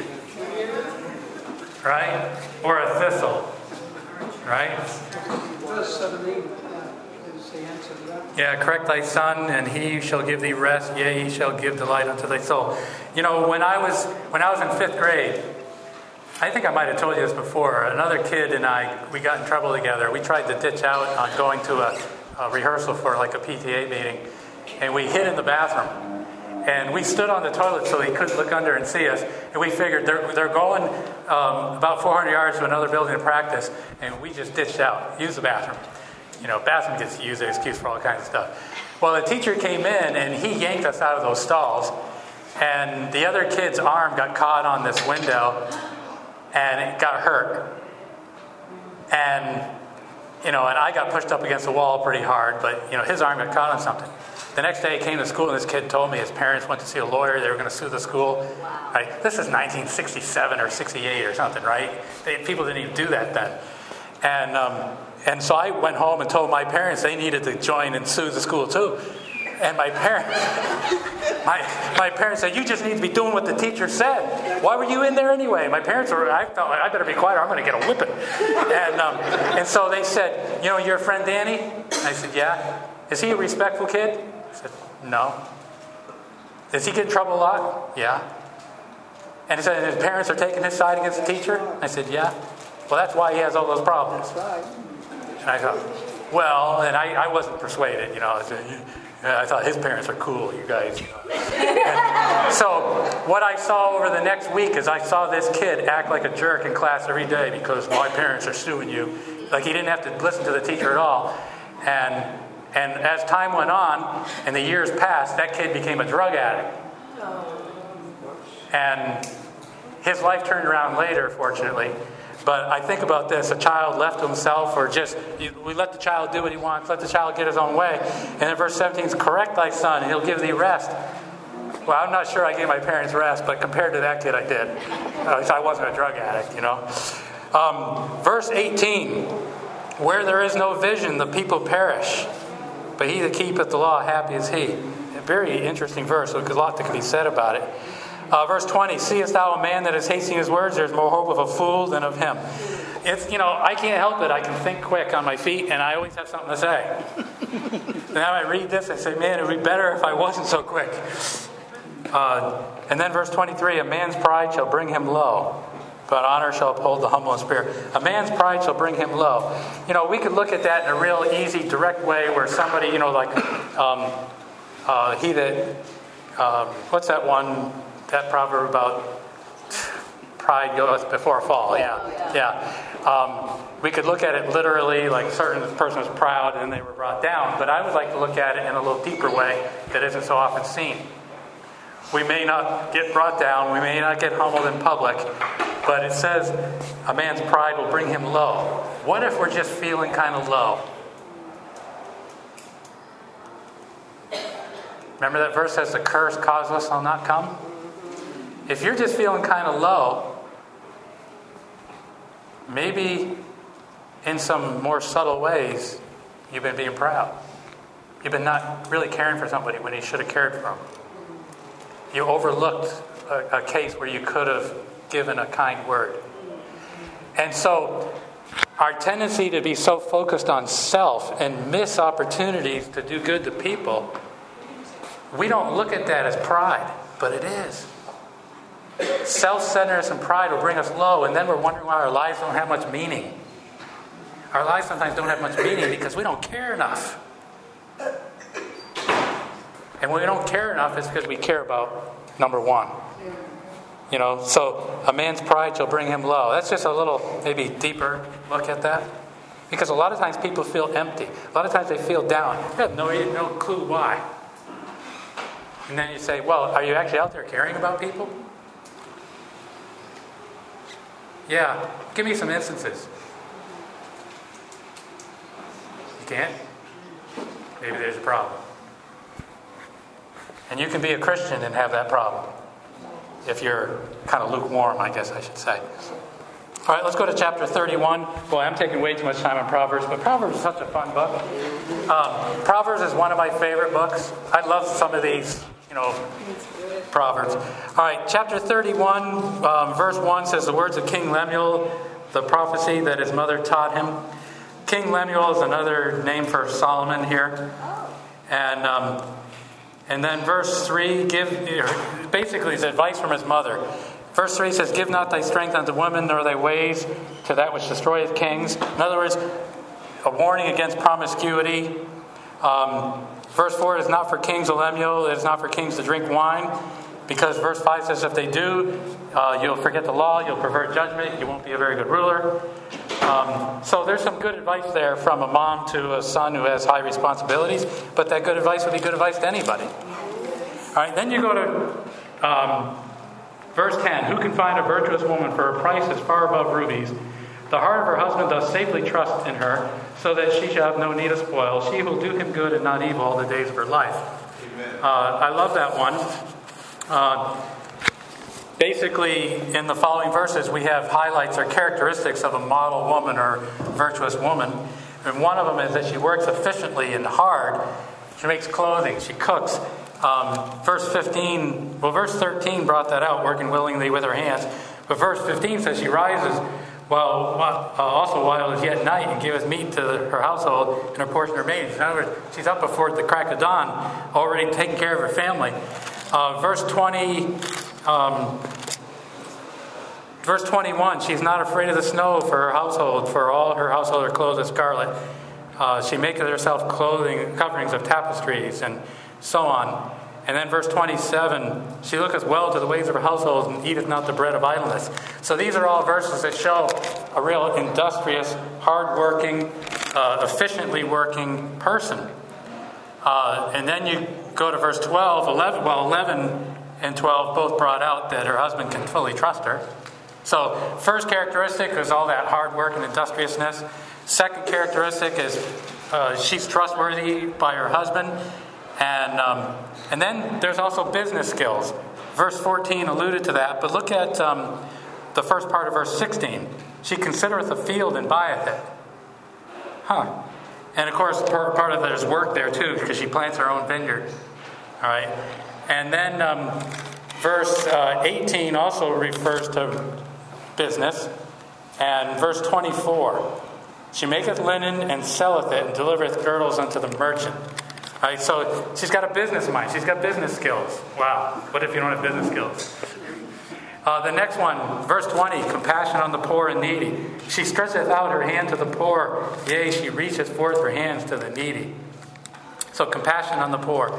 Right? Or a thistle. Right? Verse 17 is the answer to that. Yeah, correct thy son, and he shall give thee rest. Yea, he shall give delight unto thy soul. When I was in 5th grade, I think I might have told you this before. Another kid and we got in trouble together. We tried to ditch out on going to a rehearsal for like a PTA meeting, and we hid in the bathroom. And we stood on the toilet so he couldn't look under and see us. And we figured they're going about 400 yards to another building to practice, and we just ditched out, used the bathroom. Bathroom gets used as an excuse for all kinds of stuff. Well, the teacher came in, and he yanked us out of those stalls. And the other kid's arm got caught on this window, and it got hurt. And, and I got pushed up against the wall pretty hard, but, his arm got caught on something. The next day he came to school, and this kid told me his parents went to see a lawyer. They were going to sue the school. Wow. Right? This is 1967 or 68 or something, right? People didn't even do that then. And so I went home and told my parents they needed to join and sue the school too. And my parents said, you just need to be doing what the teacher said. Why were you in there anyway? I felt like I better be quiet or I'm going to get a whipping. And so they said, your friend Danny? I said, yeah. Is he a respectful kid? I said, no. Does he get in trouble a lot? Yeah. And he said, and his parents are taking his side against the teacher? I said, yeah. Well, that's why he has all those problems. That's right. And I thought, well, and I wasn't persuaded, I thought his parents are cool, you guys. So what I saw over the next week is I saw this kid act like a jerk in class every day because my parents are suing you. Like he didn't have to listen to the teacher at all. And as time went on and the years passed, that kid became a drug addict. And his life turned around later, fortunately. But I think about this, a child left to himself, or just, we let the child do what he wants, let the child get his own way. And then verse 17 is, correct thy son, and he'll give thee rest. Well, I'm not sure I gave my parents rest, but compared to that kid, I did. At least I wasn't a drug addict, Verse 18, where there is no vision, the people perish. But he that keepeth the law, happy is he. A very interesting verse, there's a lot that can be said about it. Verse 20, seest thou a man that is hasting his words? There's more hope of a fool than of him. It's, I can't help it. I can think quick on my feet, and I always have something to say. Now I read this, I say, man, it would be better if I wasn't so quick. And then verse 23, a man's pride shall bring him low, but honor shall uphold the humble in spirit. A man's pride shall bring him low. We could look at that in a real easy, direct way where somebody, he that, what's that one, that proverb about pride goes before a fall? Yeah. We could look at it literally, like a certain person was proud and they were brought down. But I would like to look at it in a little deeper way that isn't so often seen. We may not get brought down, we may not get humbled in public, but it says a man's pride will bring him low. What if we're just feeling kind of low? Remember that verse says the curse causeless shall not come? If you're just feeling kind of low, maybe in some more subtle ways, you've been being proud. You've been not really caring for somebody when you should have cared for them. You overlooked a case where you could have given a kind word. And so our tendency to be so focused on self and miss opportunities to do good to people, we don't look at that as pride, but it is. Self-centeredness and pride will bring us low, and then we're wondering why our lives don't have much meaning. Our lives sometimes don't have much meaning because we don't care enough. And when we don't care enough, it's because we care about number one. So a man's pride shall bring him low. That's just a little, maybe deeper look at that. Because a lot of times people feel empty. A lot of times they feel down. They have no clue why. And then you say, well, are you actually out there caring about people? Yeah. Give me some instances. You can't? Maybe there's a problem. And you can be a Christian and have that problem. If you're kind of lukewarm, I guess I should say. All right, let's go to chapter 31. Boy, I'm taking way too much time on Proverbs, but Proverbs is such a fun book. Proverbs is one of my favorite books. I love some of these, Proverbs. All right, chapter 31, verse 1 says the words of King Lemuel, the prophecy that his mother taught him. King Lemuel is another name for Solomon here. And then verse 3, basically it's advice from his mother. Verse 3 says, give not thy strength unto women, nor thy ways to that which destroyeth kings. In other words, a warning against promiscuity. Verse 4 is not for kings, O Lemuel, it is not for kings to drink wine. Because verse 5 says, if they do, you'll forget the law, you'll pervert judgment, you won't be a very good ruler. So there's some good advice there from a mom to a son who has high responsibilities, but that good advice would be good advice to anybody. All right, then you go to verse 10. Who can find a virtuous woman, for her price is far above rubies? The heart of her husband does safely trust in her, so that she shall have no need of spoil. She will do him good and not evil all the days of her life. I love that one. Basically, in the following verses, we have highlights or characteristics of a model woman or virtuous woman. And one of them is that she works efficiently and hard. She makes clothing. She cooks. Verse 13 brought that out, working willingly with her hands. But verse 15 says she rises also while it is yet night, and giveth meat to her household and her portion remains. In other words, she's up before the crack of dawn, already taking care of her family. Verse 21, she's not afraid of the snow for her household, for all her household are clothed with scarlet. She maketh herself coverings of tapestries, and so on. And then verse 27, she looketh well to the ways of her household, and eateth not the bread of idleness. So these are all verses that show a real industrious, hard-working, efficiently working person. And then you go to verse 12, 11. Well, 11 and 12 both brought out that her husband can fully trust her. So first characteristic is all that hard work and industriousness. Second characteristic is she's trustworthy by her husband. And then there's also business skills. Verse 14 alluded to that, but look at the first part of verse 16. She considereth a field and buyeth it. And of course, part of there's work there too, because she plants her own vineyard. All right. And then verse 18 also refers to business. And verse 24, she maketh linen and selleth it, and delivereth girdles unto the merchant. All right, so she's got a business mind. She's got business skills. Wow. What if you don't have business skills? The next one, verse 20, compassion on the poor and needy. She stretcheth out her hand to the poor, yea, she reacheth forth her hands to the needy. So compassion on the poor.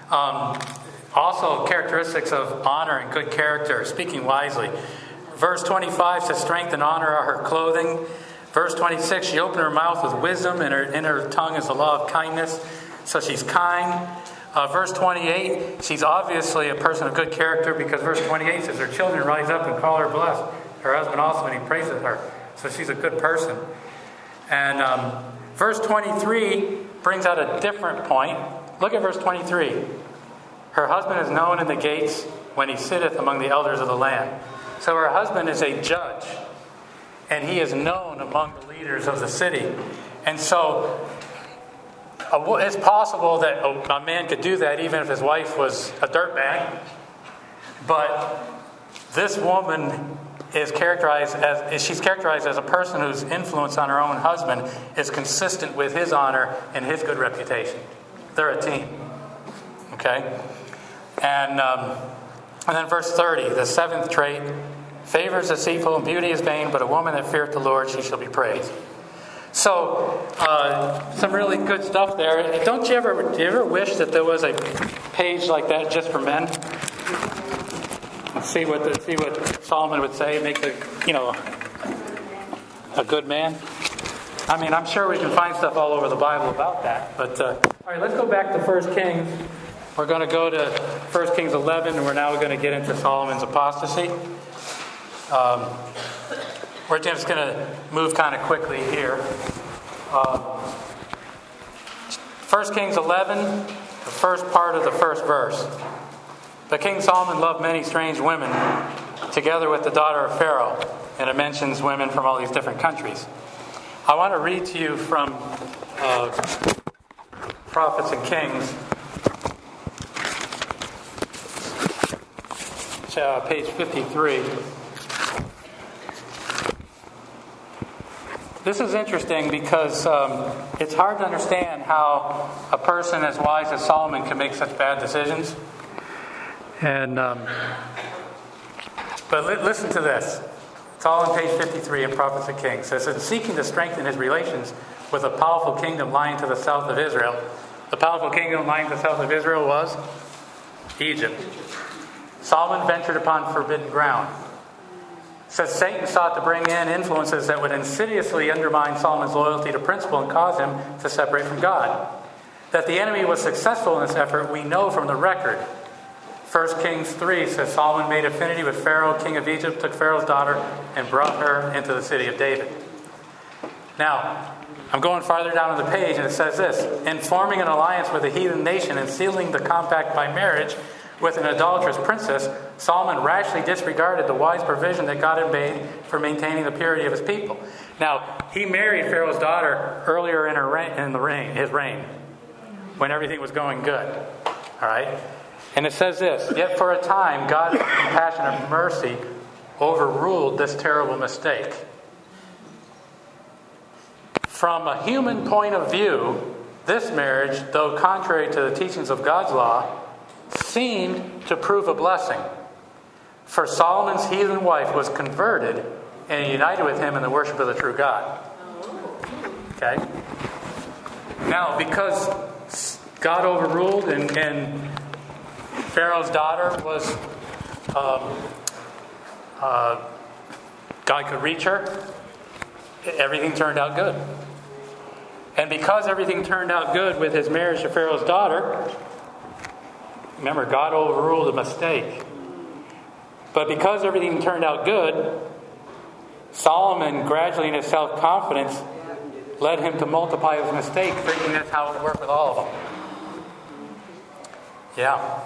Also characteristics of honor and good character, speaking wisely. Verse 25 says, strength and honor are her clothing. Verse 26, she opened her mouth with wisdom, and in her tongue is the law of kindness. So she's kind. Verse 28, she's obviously a person of good character, because verse 28 says, her children rise up and call her blessed. Her husband also, and he praises her. So she's a good person. And verse 23 brings out a different point. Look at verse 23. Her husband is known in the gates when he sitteth among the elders of the land. So her husband is a judge, and he is known among the leaders of the city. And so it's possible that a man could do that even if his wife was a dirtbag. But this woman is characterized as a person whose influence on her own husband is consistent with his honor and his good reputation. They're a team. Okay? And then verse 30, the seventh trait, favor is deceitful and beauty is vain, but a woman that feareth the Lord, she shall be praised. So, some really good stuff there. Do you ever wish that there was a page like that just for men? See what Solomon would say, make a good man. I mean, I'm sure we can find stuff all over the Bible about that. But all right, let's go back to 1 Kings. We're going to go to 1 Kings 11, and we're now going to get into Solomon's apostasy. We're just going to move kind of quickly here. 1 Kings 11, the first part of the first verse. But King Solomon loved many strange women, together with the daughter of Pharaoh. And it mentions women from all these different countries. I want to read to you from Prophets and Kings, page 53. This is interesting because it's hard to understand how a person as wise as Solomon can make such bad decisions. And but listen to this. It's all on page 53 in Prophets and Kings. It says, in seeking to strengthen his relations with a powerful kingdom lying to the south of Israel. The powerful kingdom lying to the south of Israel was Egypt. Solomon ventured upon forbidden ground. It says Satan sought to bring in influences that would insidiously undermine Solomon's loyalty to principle and cause him to separate from God. That the enemy was successful in this effort, we know from the record. 1 Kings 3 says Solomon made affinity with Pharaoh, king of Egypt, took Pharaoh's daughter, and brought her into the city of David. Now, I'm going farther down on the page, and it says this. In forming an alliance with a heathen nation and sealing the compact by marriage with an idolatrous princess, Solomon rashly disregarded the wise provision that God had made for maintaining the purity of his people. Now, he married Pharaoh's daughter earlier in his reign, when everything was going good. All right? And it says this, yet for a time, God's compassion and mercy overruled this terrible mistake. From a human point of view, this marriage, though contrary to the teachings of God's law, seemed to prove a blessing. For Solomon's heathen wife was converted and united with him in the worship of the true God. Okay? Now, because God overruled and Pharaoh's daughter was, God could reach her, everything turned out good. And because everything turned out good with his marriage to Pharaoh's daughter, remember, God overruled a mistake. But because everything turned out good, Solomon, gradually in his self-confidence, led him to multiply his mistake, thinking that's how it would work with all of them. Yeah.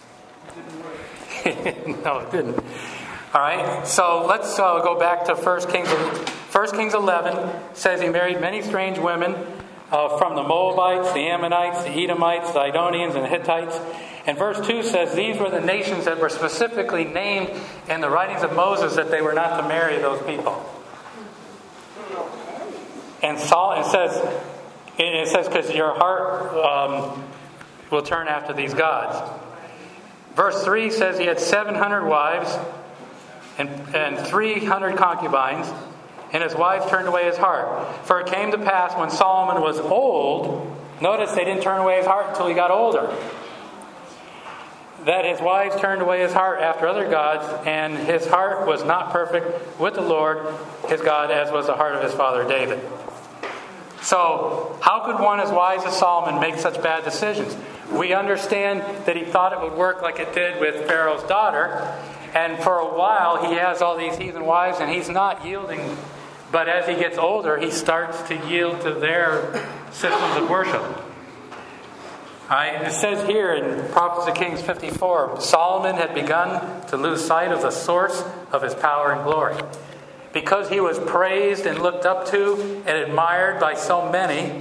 No, it didn't. All right, so let's go back to 1 Kings 11 says he married many strange women from the Moabites, the Ammonites, the Edomites, the Sidonians, and the Hittites. And verse 2 says these were the nations that were specifically named in the writings of Moses that they were not to marry those people. And it says because your heart will turn after these gods. Verse 3 says he had 700 wives and 300 concubines, and his wives turned away his heart. For it came to pass when Solomon was old, notice they didn't turn away his heart until he got older, that his wives turned away his heart after other gods, and his heart was not perfect with the Lord his God, as was the heart of his father David. So, how could one as wise as Solomon make such bad decisions? We understand that he thought it would work like it did with Pharaoh's daughter, and for a while he has all these heathen wives and he's not yielding. But as he gets older, he starts to yield to their systems of worship. It says here in Prophets of Kings 54, Solomon had begun to lose sight of the source of his power and glory. Because he was praised and looked up to and admired by so many,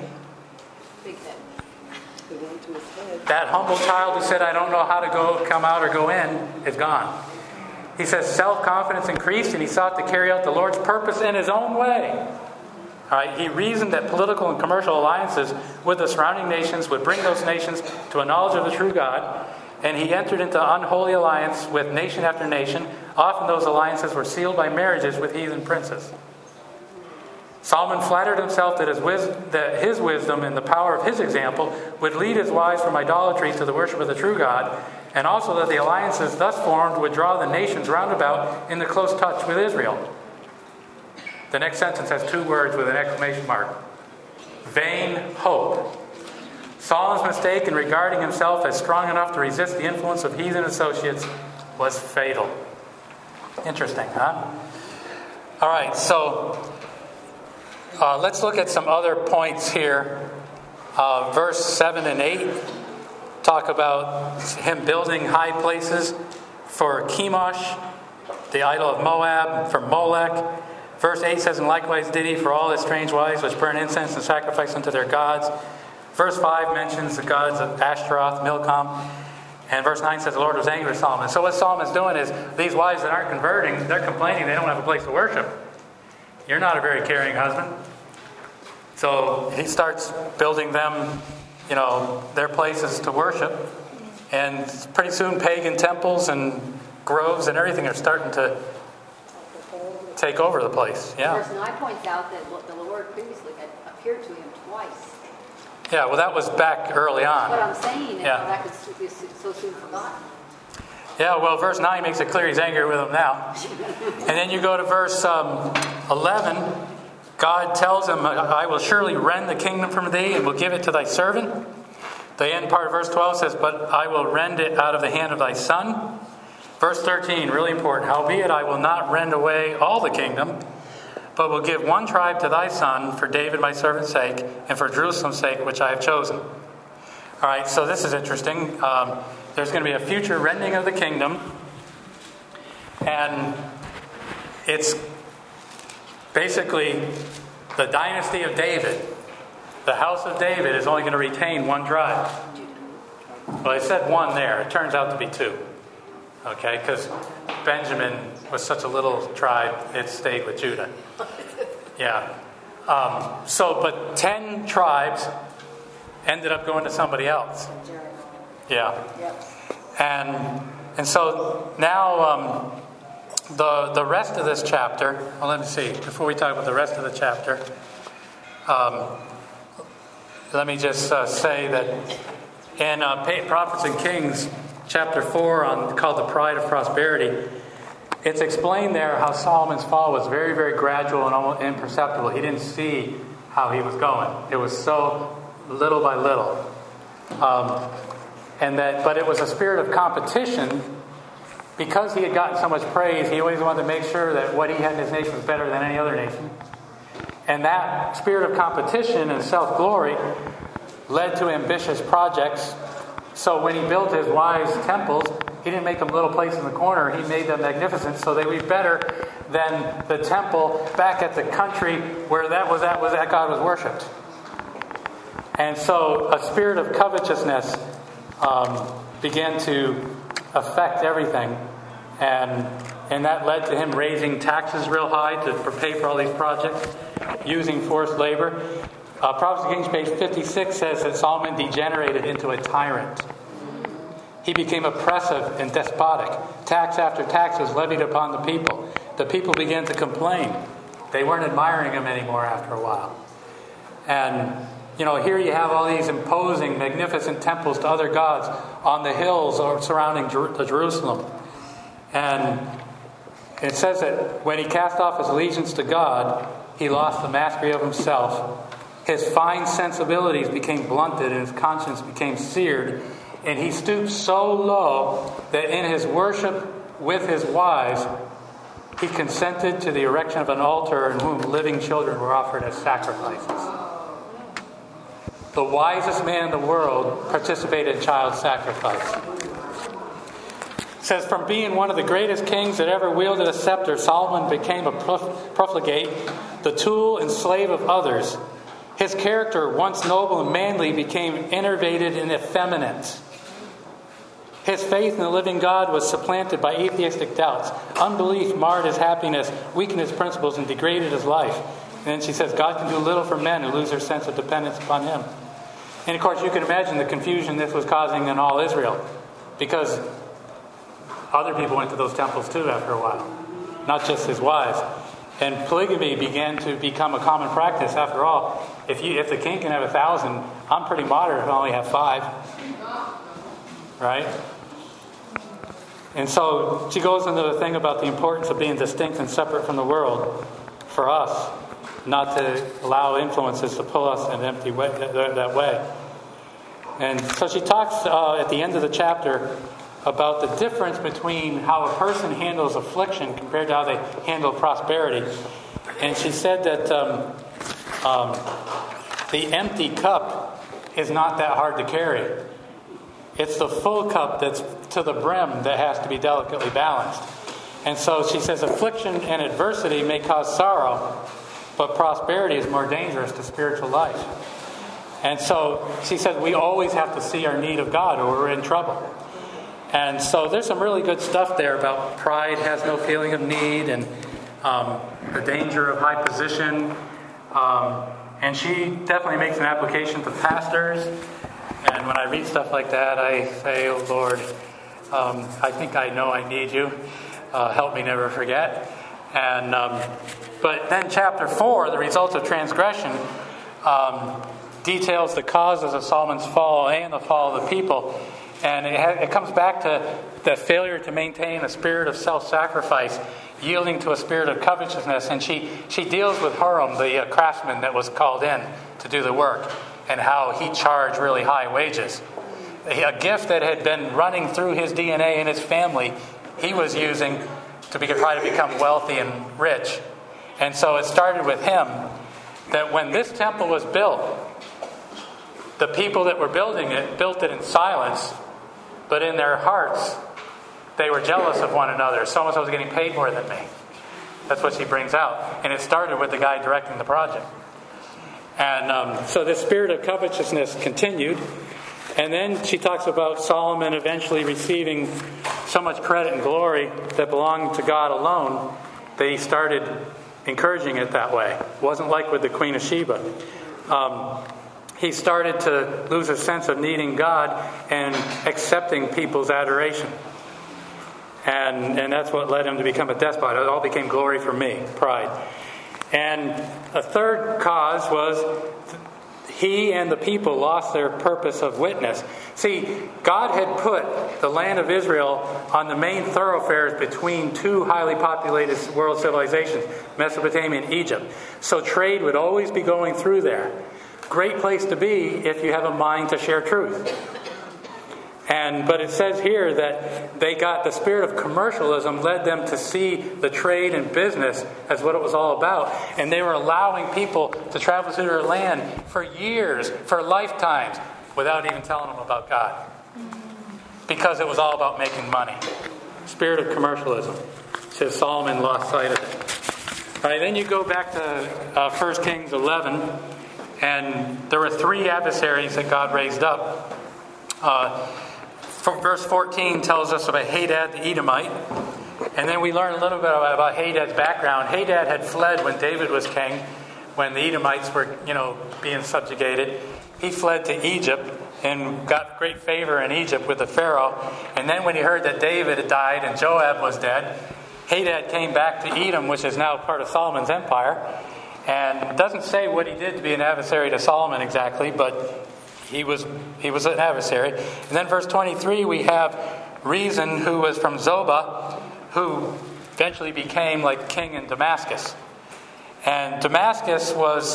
that humble child who said, I don't know how to come out or go in, is gone. He says self-confidence increased and he sought to carry out the Lord's purpose in his own way. He reasoned that political and commercial alliances with the surrounding nations would bring those nations to a knowledge of the true God, and he entered into unholy alliance with nation after nation. Often those alliances were sealed by marriages with heathen princes. Solomon flattered himself that his wisdom and the power of his example would lead his wives from idolatry to the worship of the true God, and also that the alliances thus formed would draw the nations round about into close touch with Israel. The next sentence has 2 words with an exclamation mark. Vain hope. Solomon's mistake in regarding himself as strong enough to resist the influence of heathen associates was fatal. Interesting, huh? All right, so let's look at some other points here. Verse 7 and 8 talk about him building high places for Chemosh, the idol of Moab, for Molech. Verse 8 says, and likewise did he for all his strange wives, which burn incense and sacrifice unto their gods. Verse 5 mentions the gods of Ashtaroth, Milcom. And verse 9 says the Lord was angry with Solomon. So what Solomon's doing is, these wives that aren't converting, they're complaining they don't have a place to worship. You're not a very caring husband. So he starts building them, their places to worship. And pretty soon pagan temples and groves and everything are starting to take over the place. Yeah. Verse 9 points out that the Lord previously had appeared to him twice. Yeah, well, that was back early on. What I'm saying is that could be so soon forgotten. Yeah, well, verse 9 makes it clear he's angry with them now. And then you go to verse 11. God tells him, I will surely rend the kingdom from thee and will give it to thy servant. The end part of verse 12 says, but I will rend it out of the hand of thy son. Verse 13, really important. Howbeit I will not rend away all the kingdom, but will give one tribe to thy son for David my servant's sake, and for Jerusalem's sake, which I have chosen. All right, so this is interesting. There's going to be a future rending of the kingdom, and it's basically the dynasty of David. The house of David is only going to retain one tribe. Well, I said one there. It turns out to be 2. Okay, because Benjamin was such a little tribe, it stayed with Judah. Yeah. But 10 tribes ended up going to somebody else. Yeah. And so now the rest of this chapter, well, let me see, before we talk about the rest of the chapter, let me just say that in Prophets and Kings, chapter 4, called The Pride of Prosperity, it's explained there how Solomon's fall was very, very gradual and almost imperceptible. He didn't see how he was going. It was so little by little. But it was a spirit of competition. Because he had gotten so much praise, he always wanted to make sure that what he had in his nation was better than any other nation. And that spirit of competition and self-glory led to ambitious projects. So when he built his wise temples, he didn't make them little places in the corner. He made them magnificent so they would be better than the temple back at the country where that God was worshipped. And so a spirit of covetousness began to affect everything. And that led to him raising taxes real high to pay for all these projects, using forced labor. Proverbs of Kings, page 56, says that Solomon degenerated into a tyrant. He became oppressive and despotic. Tax after tax was levied upon the people. The people began to complain. They weren't admiring him anymore after a while. And, here you have all these imposing, magnificent temples to other gods on the hills or surrounding Jerusalem. And it says that when he cast off his allegiance to God, he lost the mastery of himself. His fine sensibilities became blunted and his conscience became seared. And he stooped so low that in his worship with his wives, he consented to the erection of an altar in whom living children were offered as sacrifices. The wisest man in the world participated in child sacrifice. It says, from being one of the greatest kings that ever wielded a scepter, Solomon became a profligate, the tool and slave of others. His character, once noble and manly, became enervated and effeminate. His faith in the living God was supplanted by atheistic doubts. Unbelief marred his happiness, weakened his principles, and degraded his life. And then she says, God can do little for men who lose their sense of dependence upon him. And of course, you can imagine the confusion this was causing in all Israel, because other people went to those temples too after a while, not just his wives. And polygamy began to become a common practice. After all, if the king can have 1,000, I'm pretty moderate if I only have 5. Right? And so she goes into the thing about the importance of being distinct and separate from the world for us, not to allow influences to pull us in an empty way, that way. And so she talks at the end of the chapter about the difference between how a person handles affliction compared to how they handle prosperity. And she said that the empty cup is not that hard to carry. It's the full cup that's to the brim that has to be delicately balanced. And so she says affliction and adversity may cause sorrow, but prosperity is more dangerous to spiritual life. And so she said we always have to see our need of God or we're in trouble. And so there's some really good stuff there about pride has no feeling of need and the danger of high position. And she definitely makes an application to pastors. And when I read stuff like that, I say, oh Lord, I think I know I need you. Help me never forget. And but then chapter 4, the results of transgression, details the causes of Solomon's fall and the fall of the people. And it comes back to the failure to maintain a spirit of self-sacrifice, yielding to a spirit of covetousness. And she deals with Huram, the craftsman that was called in to do the work, and how he charged really high wages. A gift that had been running through his DNA and his family, he was using to try to become wealthy and rich. And so it started with him that when this temple was built, the people that were building it built it in silence, but in their hearts, they were jealous of one another. So-and-so was getting paid more than me. That's what she brings out. And it started with the guy directing the project. And so this spirit of covetousness continued. And then she talks about Solomon eventually receiving so much credit and glory that belonged to God alone that he started encouraging it that way. It wasn't like with the Queen of Sheba. He started to lose a sense of needing God and accepting people's adoration. And that's what led him to become a despot. It all became glory for me, pride. And a third cause was he and the people lost their purpose of witness. See, God had put the land of Israel on the main thoroughfares between two highly populated world civilizations, Mesopotamia and Egypt. So trade would always be going through there. Great place to be if you have a mind to share truth. But it says here that they got the spirit of commercialism led them to see the trade and business as what it was all about. And they were allowing people to travel through their land for years, for lifetimes, without even telling them about God. Because it was all about making money. Spirit of commercialism. It says Solomon lost sight of it. All right, then you go back to 1 Kings 11. And there were three adversaries that God raised up. Verse 14 tells us about Hadad the Edomite. And then we learn a little bit about Hadad's background. Hadad had fled when David was king, when the Edomites were, being subjugated. He fled to Egypt and got great favor in Egypt with the Pharaoh. And then when he heard that David had died and Joab was dead, Hadad came back to Edom, which is now part of Solomon's empire. And it doesn't say what he did to be an adversary to Solomon exactly, but he was an adversary. And then verse 23, we have Rezin, who was from Zobah, who eventually became like king in Damascus. And Damascus was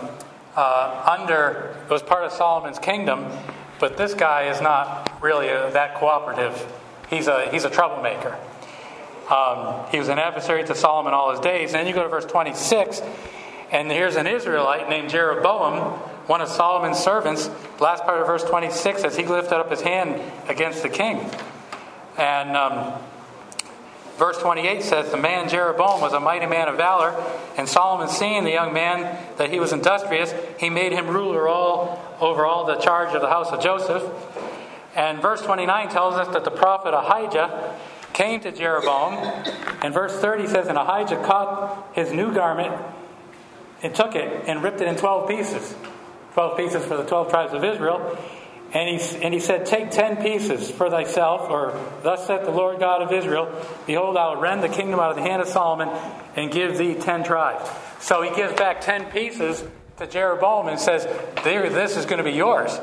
was part of Solomon's kingdom, but this guy is not really that cooperative. He's a troublemaker. He was an adversary to Solomon all his days. And then you go to verse 26, and here's an Israelite named Jeroboam, one of Solomon's servants. The last part of verse 26 says he lifted up his hand against the king. And verse 28 says, the man Jeroboam was a mighty man of valor, and Solomon, seeing the young man that he was industrious, he made him ruler over all the charge of the house of Joseph. And verse 29 tells us that the prophet Ahijah came to Jeroboam. And verse 30 says, and Ahijah caught his new garment and took it and ripped it in 12 pieces. 12 pieces for the 12 tribes of Israel. And he said, take 10 pieces for thyself, or thus saith the Lord God of Israel, behold, I will rend the kingdom out of the hand of Solomon and give thee 10 tribes. So he gives back 10 pieces to Jeroboam and says, this is going to be yours.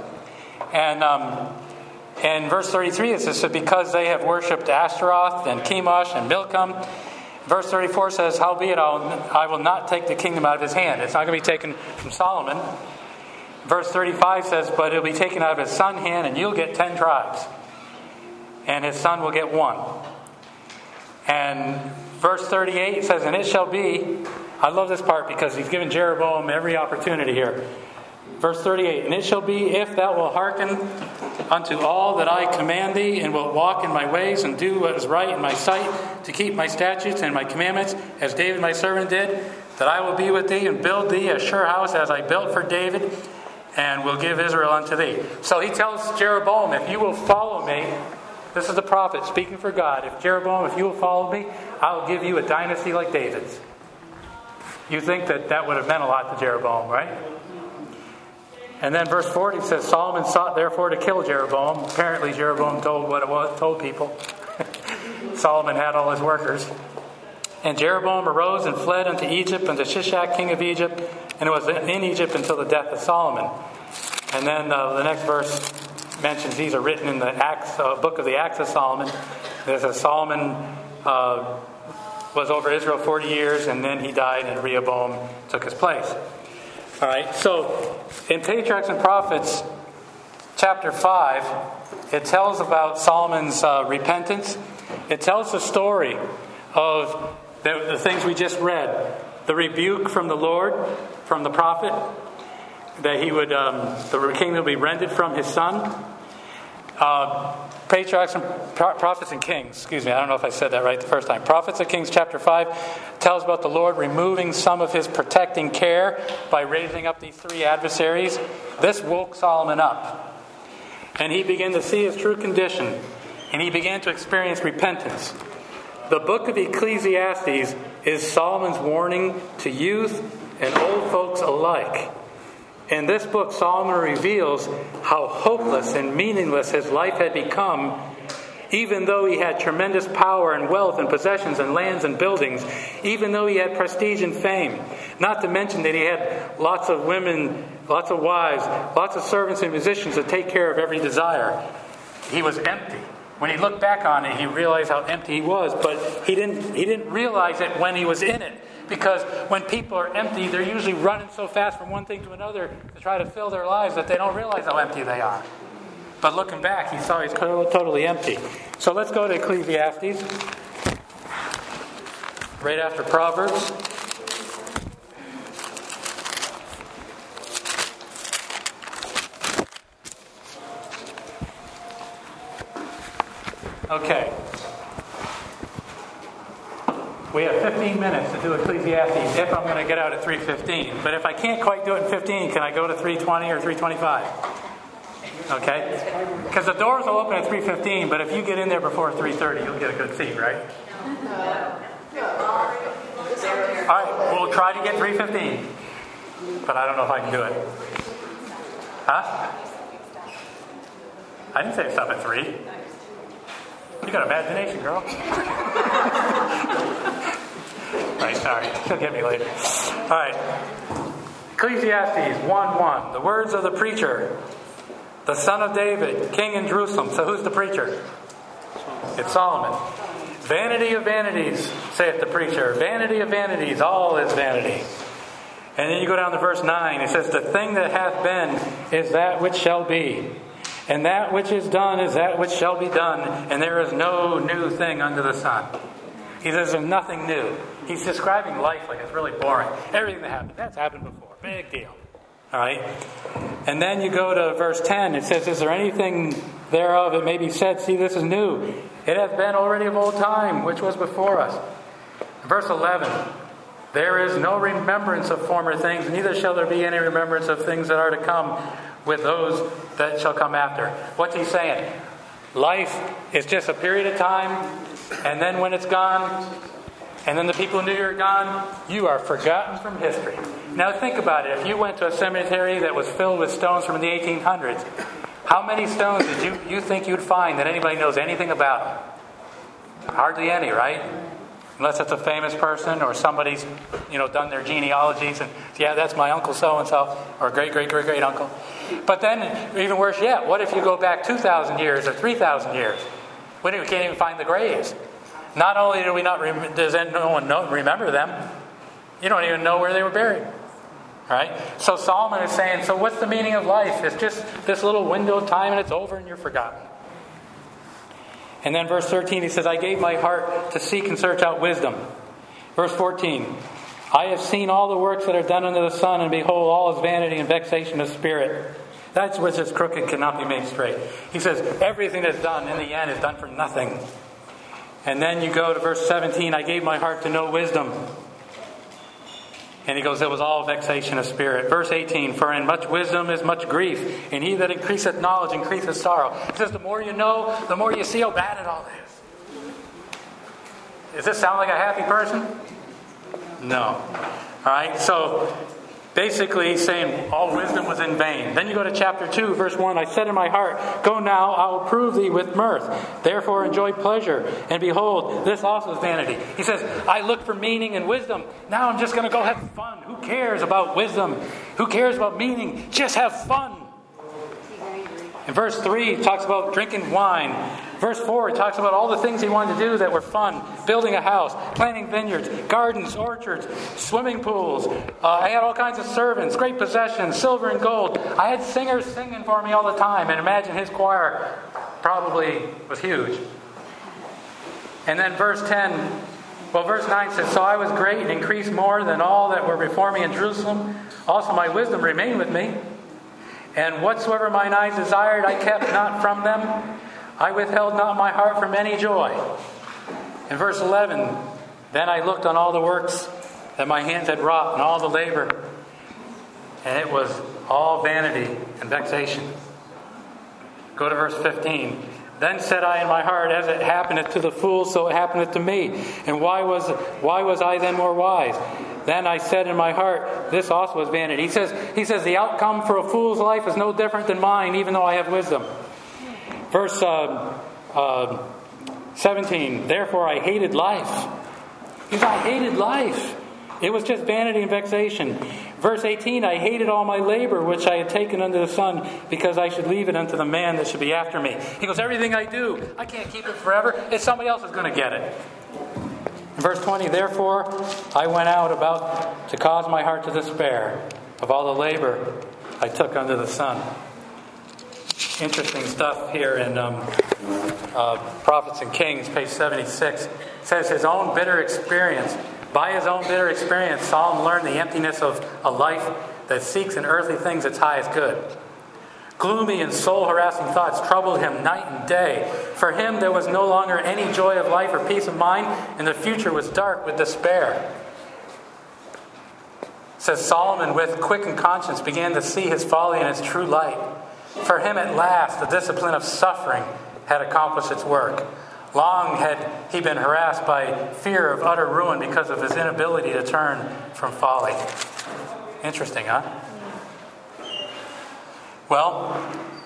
And verse 33 it says, because they have worshipped Ashtaroth and Chemosh and Milcom. Verse 34 says, howbeit I will not take the kingdom out of his hand. It's not going to be taken from Solomon. Verse 35 says, but it'll be taken out of his son's hand, and you'll get 10 tribes. And his son will get 1. And verse 38 says, and it shall be, I love this part because he's given Jeroboam every opportunity here. Verse 38, and it shall be, if thou wilt hearken unto all that I command thee, and wilt walk in my ways, and do what is right in my sight, to keep my statutes and my commandments, as David my servant did, that I will be with thee, and build thee a sure house, as I built for David, and will give Israel unto thee. So he tells Jeroboam, if you will follow me, this is the prophet speaking for God, if you will follow me, I will give you a dynasty like David's. You think that would have meant a lot to Jeroboam, right? And then verse 40 says, Solomon sought therefore to kill Jeroboam. Apparently Jeroboam told people. Solomon had all his workers. And Jeroboam arose and fled unto Egypt, unto Shishak king of Egypt, and was in Egypt until the death of Solomon. And then the next verse mentions these are written in the book of the Acts of Solomon. It says Solomon was over Israel 40 years, and then he died, and Rehoboam took his place. All right, so in Patriarchs and Prophets, chapter 5, it tells about Solomon's repentance. It tells the story of the things we just read. The rebuke from the Lord, from the prophet, that the kingdom will be rended from his son. Patriarchs and Prophets and Kings, I don't know if I said that right the first time. Prophets and Kings chapter 5 tells about the Lord removing some of his protecting care by raising up these three adversaries. This woke Solomon up. And he began to see his true condition. And he began to experience repentance. The book of Ecclesiastes is Solomon's warning to youth and old folks alike. In this book, Solomon reveals how hopeless and meaningless his life had become, even though he had tremendous power and wealth and possessions and lands and buildings, even though he had prestige and fame. Not to mention that he had lots of women, lots of wives, lots of servants and musicians to take care of every desire. He was empty. When he looked back on it, he realized how empty he was, but he didn't realize it when he was in it. Because when people are empty, they're usually running so fast from one thing to another to try to fill their lives that they don't realize how empty they are. But looking back, he saw he's totally empty. So let's go to Ecclesiastes, right after Proverbs. Okay. We have 15 minutes to do Ecclesiastes if I'm going to get out at 3:15. But if I can't quite do it in 15, can I go to 3:20 or 3:25? Okay? Because the doors will open at 3:15, but if you get in there before 3:30, you'll get a good seat, right? All right, we'll try to get 3:15. But I don't know if I can do it. Huh? I didn't say stop at 3. You got imagination, girl. Right, sorry. She'll get me later. All right. Ecclesiastes 1:1. The words of the preacher, the son of David, king in Jerusalem. So who's the preacher? It's Solomon. Vanity of vanities, saith the preacher. Vanity of vanities, all is vanity. And then you go down to verse 9. It says, the thing that hath been is that which shall be. And that which is done is that which shall be done. And there is no new thing under the sun. He says there's nothing new. He's describing life like it's really boring. Everything that happened, that's happened before. Big deal. All right? And then you go to verse 10. It says, is there anything thereof it may be said, see, this is new. It hath been already of old time, which was before us. Verse 11. There is no remembrance of former things, neither shall there be any remembrance of things that are to come with those that shall come after. What's he saying? Life is just a period of time, and then when it's gone, and then the people who knew you are gone, you are forgotten from history. Now think about it. If you went to a cemetery that was filled with stones from the 1800s, how many stones did you think you'd find that anybody knows anything about? Hardly any, right? Unless it's a famous person or somebody's, done their genealogies and, yeah, that's my uncle so-and-so or great-great-great-great-uncle. But then, even worse yet, what if you go back 2,000 years or 3,000 years? We can't even find the graves. Not only do we not, does no one remember them, you don't even know where they were buried. Right? So Solomon is saying, so what's the meaning of life? It's just this little window of time and it's over and you're forgotten. And then verse 13, he says, I gave my heart to seek and search out wisdom. Verse 14, I have seen all the works that are done under the sun, and behold, all is vanity and vexation of spirit. That which is crooked cannot be made straight. He says, everything that's done in the end is done for nothing. And then you go to verse 17, I gave my heart to know wisdom. And he goes, it was all vexation of spirit. Verse 18, for in much wisdom is much grief, and he that increaseth knowledge increaseth sorrow. He says, the more you know, the more you see how bad it all is. Does this sound like a happy person? No. All right, so basically he's saying all wisdom was in vain. Then you go to chapter 2, verse 1, I said in my heart, go now, I will prove thee with mirth. Therefore enjoy pleasure. And behold, this also is vanity. He says, I look for meaning and wisdom. Now I'm just going to go have fun. Who cares about wisdom? Who cares about meaning? Just have fun. In verse 3, he talks about drinking wine. Verse 4, he talks about all the things he wanted to do that were fun. Building a house, planting vineyards, gardens, orchards, swimming pools. I had all kinds of servants, great possessions, silver and gold. I had singers singing for me all the time. And imagine his choir probably was huge. And then verse 9 says, so I was great and increased more than all that were before me in Jerusalem. Also my wisdom remained with me. And whatsoever mine eyes desired, I kept not from them. I withheld not my heart from any joy. In verse 11, then I looked on all the works that my hands had wrought and all the labor. And it was all vanity and vexation. Go to verse 15. Then said I in my heart, as it happeneth to the fools, so it happeneth to me. And why was I then more wise? Then I said in my heart, this also is vanity. He says the outcome for a fool's life is no different than mine, even though I have wisdom. Verse 17, therefore I hated life. Because I hated life. It was just vanity and vexation. Verse 18, I hated all my labor which I had taken under the sun, because I should leave it unto the man that should be after me. He goes, everything I do, I can't keep it forever. It's somebody else is going to get it. Verse 20, therefore I went out about to cause my heart to despair of all the labor I took under the sun. Interesting stuff here in Prophets and Kings, page 76. It says by his own bitter experience, Solomon learned the emptiness of a life that seeks in earthly things its highest good. Gloomy and soul-harassing thoughts troubled him night and day. For him, there was no longer any joy of life or peace of mind, and the future was dark with despair. It says Solomon, with quickened conscience, began to see his folly in its true light. For him, at last, the discipline of suffering had accomplished its work. Long had he been harassed by fear of utter ruin because of his inability to turn from folly. Interesting, huh? Well,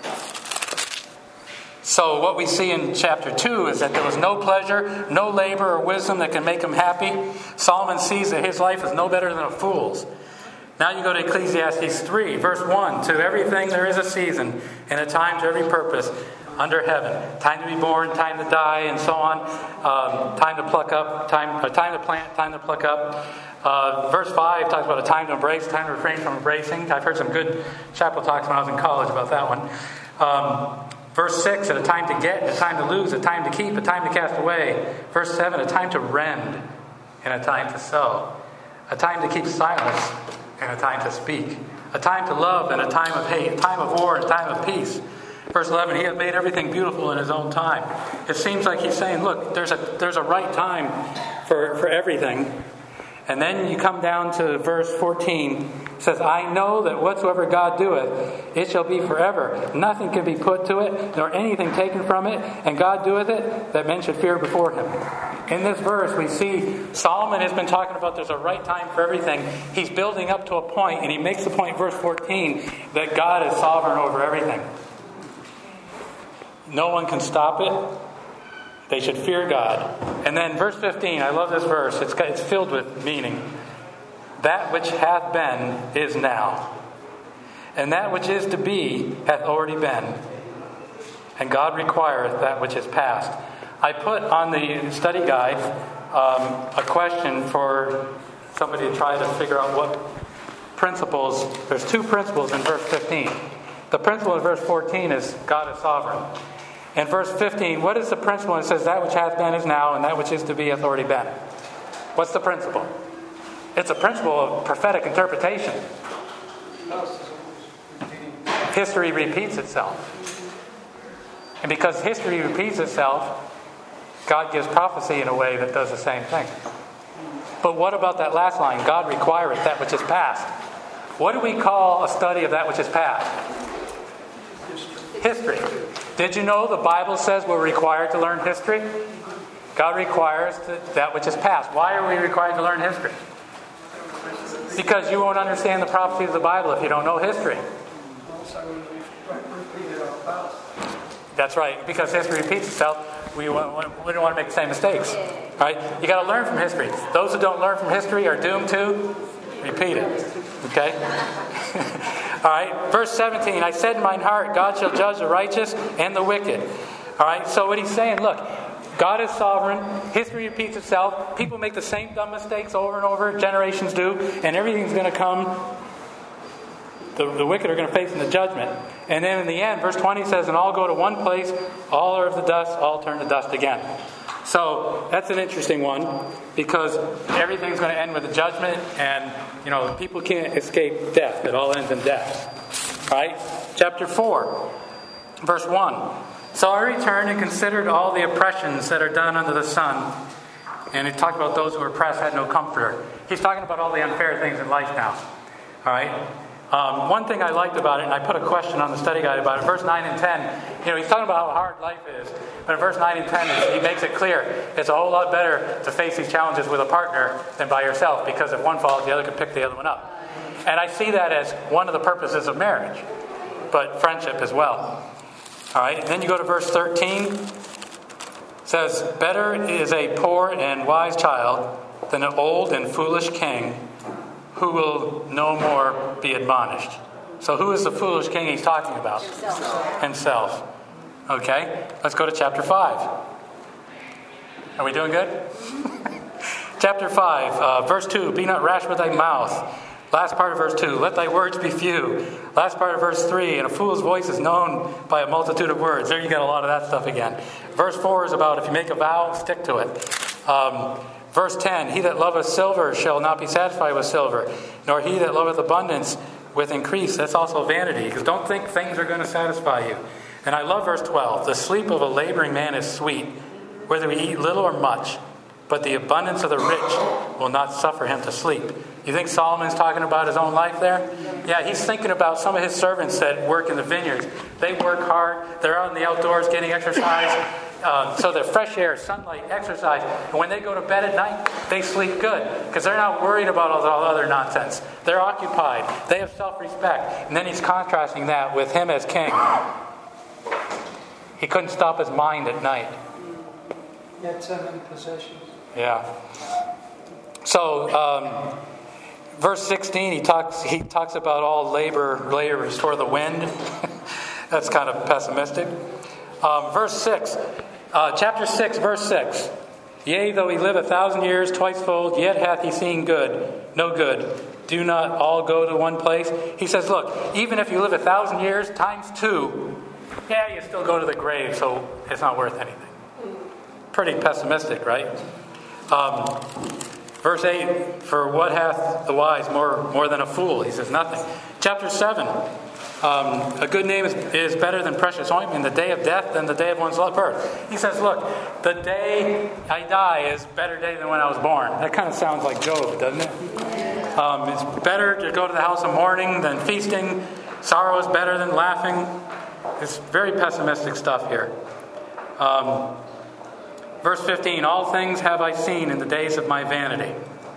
so what we see in chapter 2 is that there was no pleasure, no labor or wisdom that can make him happy. Solomon sees that his life is no better than a fool's. Now you go to Ecclesiastes 3, verse 1. To everything there is a season, and a time to every purpose under heaven. Time to be born, time to die, and so on. Time to pluck up, time to plant, time to pluck up. Verse 5 talks about a time to embrace, time to refrain from embracing. I've heard some good chapel talks when I was in college about that one. Verse 6, a time to get, a time to lose, a time to keep, a time to cast away. Verse 7, a time to rend, and a time to sow. A time to keep silence, and a time to speak. A time to love, and a time of hate. A time of war, and a time of peace. Verse 11, he has made everything beautiful in his own time. It seems like he's saying, look, there's a right time for everything. And then you come down to verse 14. It says, I know that whatsoever God doeth, it shall be forever. Nothing can be put to it, nor anything taken from it. And God doeth it, that men should fear before him. In this verse, we see Solomon has been talking about there's a right time for everything. He's building up to a point, and he makes the point, verse 14, that God is sovereign over everything. No one can stop it. They should fear God. And then verse 15, I love this verse. It's filled with meaning. That which hath been is now, and that which is to be hath already been. And God requireth that which is past. I put on the study guide a question for somebody to try to figure out what principles. There's two principles in verse 15. The principle in verse 14 is God is sovereign. In verse 15, what is the principle? It says, that which hath been is now, and that which is to be hath already been. What's the principle? It's a principle of prophetic interpretation. History repeats itself. And because history repeats itself, God gives prophecy in a way that does the same thing. But what about that last line? God requireth that which is past. What do we call a study of that which is past? History. Did you know the Bible says we're required to learn history? God requires that which is past. Why are we required to learn history? Because you won't understand the prophecies of the Bible if you don't know history. That's right. Because history repeats itself, we don't want to make the same mistakes. Right? You got to learn from history. Those who don't learn from history are doomed to repeat it. Okay? All right, verse 17, I said in mine heart, God shall judge the righteous and the wicked. All right, so what he's saying, look, God is sovereign. History repeats itself. People make the same dumb mistakes over and over. Generations do. And everything's going to come. The wicked are going to face in the judgment. And then in the end, verse 20 says, and all go to one place. All are of the dust. All turn to dust again. So that's an interesting one, because everything's going to end with a judgment, and people can't escape death. It all ends in death. Right? Chapter 4, verse 1. So I returned and considered all the oppressions that are done under the sun. And he talked about those who were oppressed had no comforter. He's talking about all the unfair things in life now. All right? One thing I liked about it, and I put a question on the study guide about it, verse 9 and 10, he's talking about how hard life is. But in verse 9 and 10, he makes it clear it's a whole lot better to face these challenges with a partner than by yourself, because if one falls, the other can pick the other one up. And I see that as one of the purposes of marriage, but friendship as well. All right, and then you go to verse 13. It says, better is a poor and wise child than an old and foolish king who will no more be admonished. So who is the foolish king he's talking about? Himself. Okay, let's go to chapter 5. Are we doing good? Chapter 5, verse 2, be not rash with thy mouth. Last part of verse 2, let thy words be few. Last part of verse 3, and a fool's voice is known by a multitude of words. There you get a lot of that stuff again. Verse 4 is about if you make a vow, stick to it. Verse 10, he that loveth silver shall not be satisfied with silver, nor he that loveth abundance with increase. That's also vanity, because don't think things are going to satisfy you. And I love verse 12. The sleep of a laboring man is sweet, whether he eat little or much, but the abundance of the rich will not suffer him to sleep. You think Solomon's talking about his own life there? Yeah, he's thinking about some of his servants that work in the vineyards. They work hard. They're out in the outdoors getting exercise. So they're fresh air, sunlight, exercise. And when they go to bed at night, they sleep good because they're not worried about all the other nonsense. They're occupied. They have self-respect. And then he's contrasting that with him as king. He couldn't stop his mind at night. He had so many possessions. Yeah. So, verse 16, he talks about all labor restore the wind. That's kind of pessimistic. Verse 6, chapter 6, verse 6. Yea, though he live 1,000 years, twicefold, yet hath he seen no good. Do not all go to one place. He says, look, even if you live 1,000 years times 2, yeah, you still go to the grave, so it's not worth anything. Pretty pessimistic, right? Verse 8, for what hath the wise more than a fool? He says nothing. Chapter 7, a good name is better than precious ointment, the day of death than the day of one's birth. He says, look, the day I die is a better day than when I was born. That kind of sounds like Job, doesn't it? It's better to go to the house of mourning than feasting. Sorrow is better than laughing. It's very pessimistic stuff here. Verse 15, all things have I seen in the days of my vanity.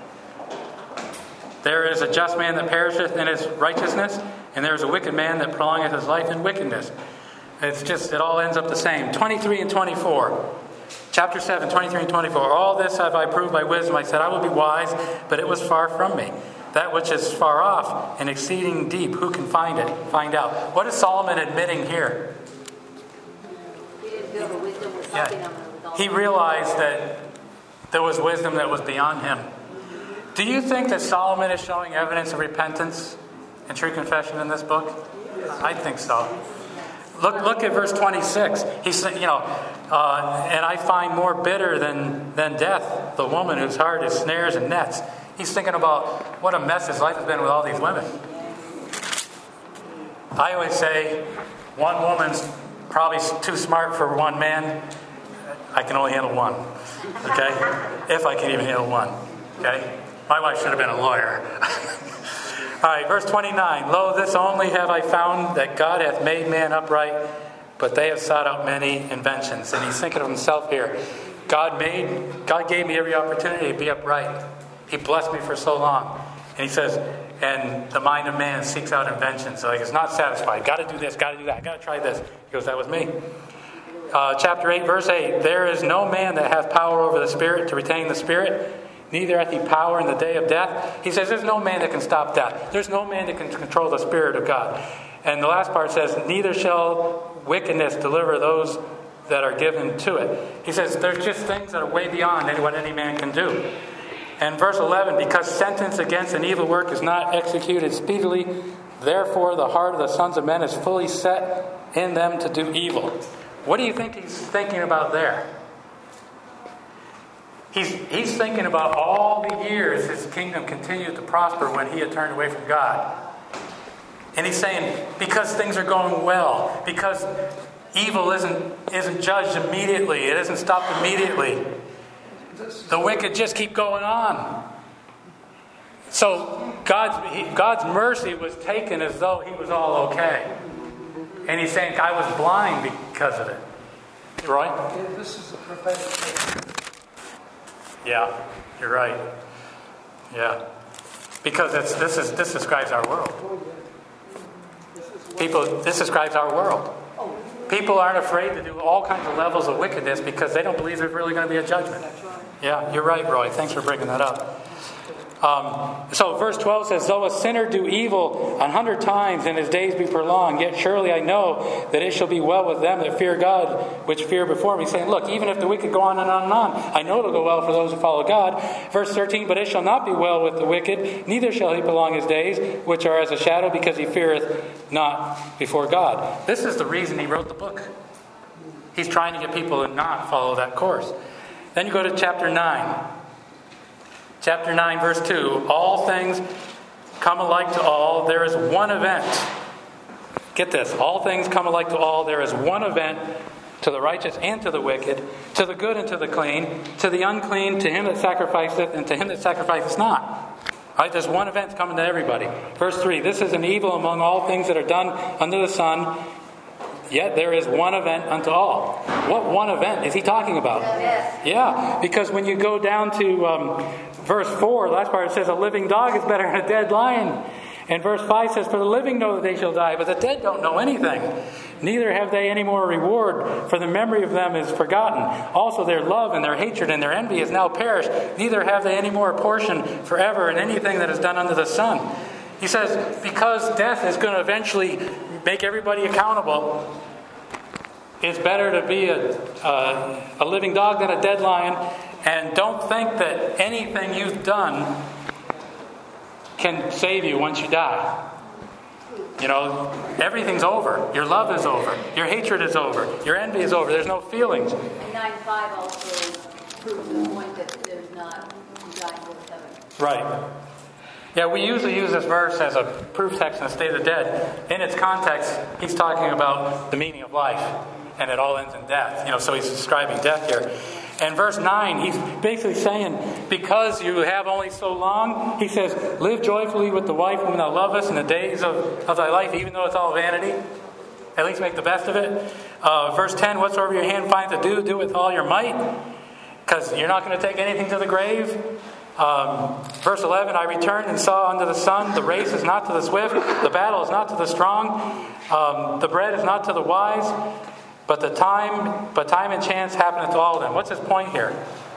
There is a just man that perisheth in his righteousness, and there is a wicked man that prolongeth his life in wickedness. It all ends up the same. 23 and 24. Chapter 7, 23 and 24. All this have I proved by wisdom. I said, I will be wise, but it was far from me. That which is far off and exceeding deep, who can find it? Find out. What is Solomon admitting here? He didn't feel the wisdom was helping him. He realized that there was wisdom that was beyond him. Do you think that Solomon is showing evidence of repentance and true confession in this book? I think so. Look at verse 26. He said, and I find more bitter than death the woman whose heart is snares and nets. He's thinking about what a mess his life has been with all these women. I always say one woman's probably too smart for one man. I can only handle one. Okay? If I can even handle one. Okay? My wife should have been a lawyer. All right, verse 29. Lo, this only have I found, that God hath made man upright, but they have sought out many inventions. And he's thinking of himself here. God gave me every opportunity to be upright. He blessed me for so long. And he says, and the mind of man seeks out inventions. So he's not satisfied. Got to do this, got to do that, got to try this. He goes, that was me. Chapter 8, verse 8. There is no man that hath power over the Spirit to retain the Spirit, neither hath he power in the day of death. He says there's no man that can stop death. There's no man that can control the Spirit of God. And the last part says, neither shall wickedness deliver those that are given to it. He says there's just things that are way beyond what any man can do. And verse 11, because sentence against an evil work is not executed speedily, therefore the heart of the sons of men is fully set in them to do evil. What do you think he's thinking about there? He's thinking about all the years his kingdom continued to prosper when he had turned away from God. And he's saying, because things are going well, because evil isn't judged immediately, it isn't stopped immediately, the wicked just keep going on. So God's mercy was taken as though he was all okay. And he's saying, I was blind because of it. Roy? Yeah, this is a prophetic statement. Yeah, you're right. Yeah. Because this describes our world. This describes our world. People aren't afraid to do all kinds of levels of wickedness because they don't believe there's really going to be a judgment. Yeah, you're right, Roy. Thanks for bringing that up. So verse 12 says, though a sinner do evil 100 times and his days be prolonged, yet surely I know that it shall be well with them that fear God, which fear before me. Saying, look, even if the wicked go on and on and on, I know it'll go well for those who follow God. Verse 13, but it shall not be well with the wicked, neither shall he prolong his days, which are as a shadow, because he feareth not before God. This is the reason he wrote the book. He's trying to get people to not follow that course. Then you go to chapter 9. Chapter 9, verse 2. All things come alike to all. There is one event. Get this. All things come alike to all. There is one event to the righteous and to the wicked, to the good and to the clean, to the unclean, to him that sacrificeth, and to him that sacrificeth not. All right, there's one event coming to everybody. Verse 3. This is an evil among all things that are done under the sun. Yet there is one event unto all. What one event is he talking about? Yes. Yeah, because when you go down to verse 4, the last part, it says, a living dog is better than a dead lion. And verse 5 says, for the living know that they shall die, but the dead don't know anything. Neither have they any more reward, for the memory of them is forgotten. Also their love and their hatred and their envy is now perished. Neither have they any more portion forever in anything that is done under the sun. He says, because death is going to eventually make everybody accountable, it's better to be a living dog than a dead lion. And don't think that anything you've done can save you once you die. You know, everything's over. Your love is over. Your hatred is over. Your envy is over. There's no feelings. And 9:5 also proves the point that there's not God in heaven. Right. Yeah, we usually use this verse as a proof text in the state of the dead. In its context, he's talking about the meaning of life, and it all ends in death. You know, so he's describing death here. And verse 9, he's basically saying, because you have only so long, he says, live joyfully with the wife whom thou lovest in the days of thy life, even though it's all vanity. At least make the best of it. Verse 10, whatsoever your hand finds to do, do with all your might, because you're not going to take anything to the grave. Verse 11, I returned and saw under the sun, the race is not to the swift, the battle is not to the strong, the bread is not to the wise, but time and chance happeneth to all of them. What's his point here?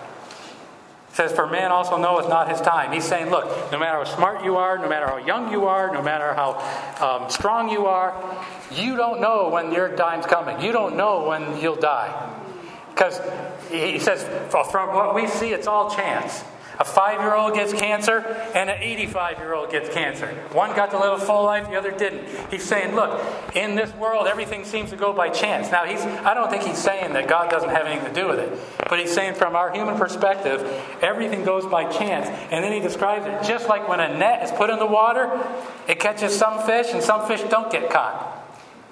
It says, for man also knoweth not his time. He's saying, look, no matter how smart you are, no matter how young you are, no matter how strong you are, you don't know when your time's coming. You don't know when you'll die. Because he says, from what we see, it's all chance. A 5-year-old gets cancer and an 85-year-old gets cancer. One got to live a full life, the other didn't. He's saying, look, in this world, everything seems to go by chance. Now, I don't think he's saying that God doesn't have anything to do with it. But he's saying from our human perspective, everything goes by chance. And then he describes it just like when a net is put in the water, it catches some fish and some fish don't get caught.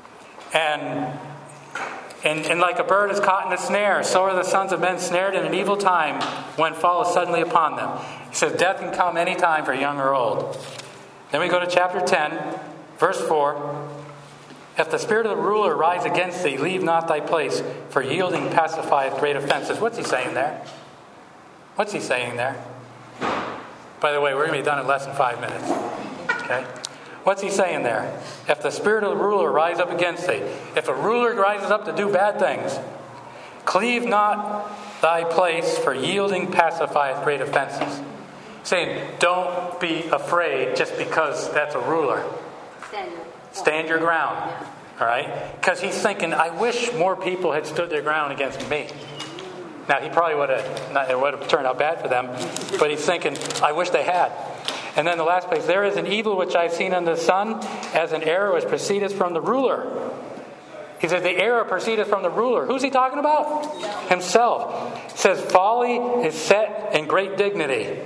And like a bird is caught in a snare, so are the sons of men snared in an evil time when fall is suddenly upon them. He says death can come any time for young or old. Then we go to chapter 10, verse 4. If the spirit of the ruler rise against thee, leave not thy place, for yielding pacifieth great offenses. What's he saying there? What's he saying there? By the way, we're going to be done in less than 5 minutes. Okay? What's he saying there? If the spirit of the ruler rise up against thee, if a ruler rises up to do bad things, cleave not thy place, for yielding pacifieth great offenses. Saying, don't be afraid just because that's a ruler. Stand your ground. All right? Because he's thinking, I wish more people had stood their ground against me. Now, he probably would have turned out bad for them, but he's thinking, I wish they had. And then the last place, there is an evil which I have seen under the sun, as an error which proceedeth from the ruler. He says the error proceedeth from the ruler. Who's he talking about? Himself. He says folly is set in great dignity,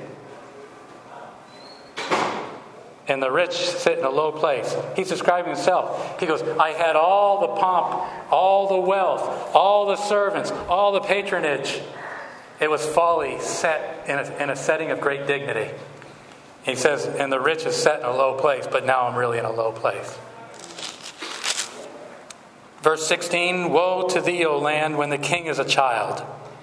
and the rich sit in a low place. He's describing himself. He goes, I had all the pomp, all the wealth, all the servants, all the patronage. It was folly set in a setting of great dignity. He says, and the rich is set in a low place, but now I'm really in a low place. Verse 16, woe to thee, O land, when the king is a child,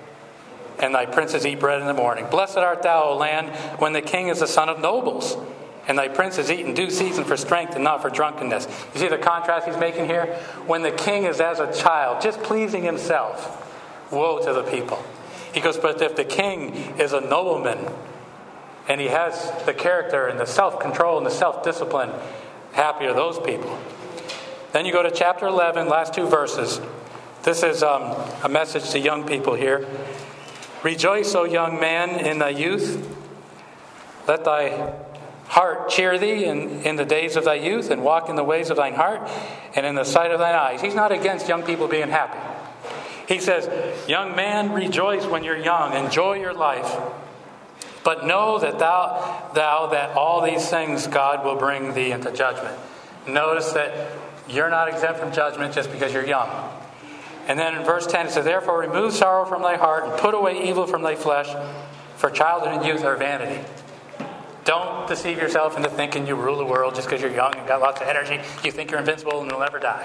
and thy princes eat bread in the morning. Blessed art thou, O land, when the king is the son of nobles, and thy princes eat in due season for strength and not for drunkenness. You see the contrast he's making here? When the king is as a child, just pleasing himself, woe to the people. He goes, but if the king is a nobleman, and he has the character and the self-control and the self-discipline, happy are those people. Then you go to chapter 11, last 2 verses. This is a message to young people here. Rejoice, O young man, in thy youth. Let thy heart cheer thee in the days of thy youth, and walk in the ways of thine heart, and in the sight of thine eyes. He's not against young people being happy. He says, young man, rejoice when you're young. Enjoy your life. But know that that all these things God will bring thee into judgment. Notice that you're not exempt from judgment just because you're young. And then in verse 10 it says, therefore remove sorrow from thy heart and put away evil from thy flesh, for childhood and youth are vanity. Don't deceive yourself into thinking you rule the world just because you're young and got lots of energy. You think you're invincible and you'll never die.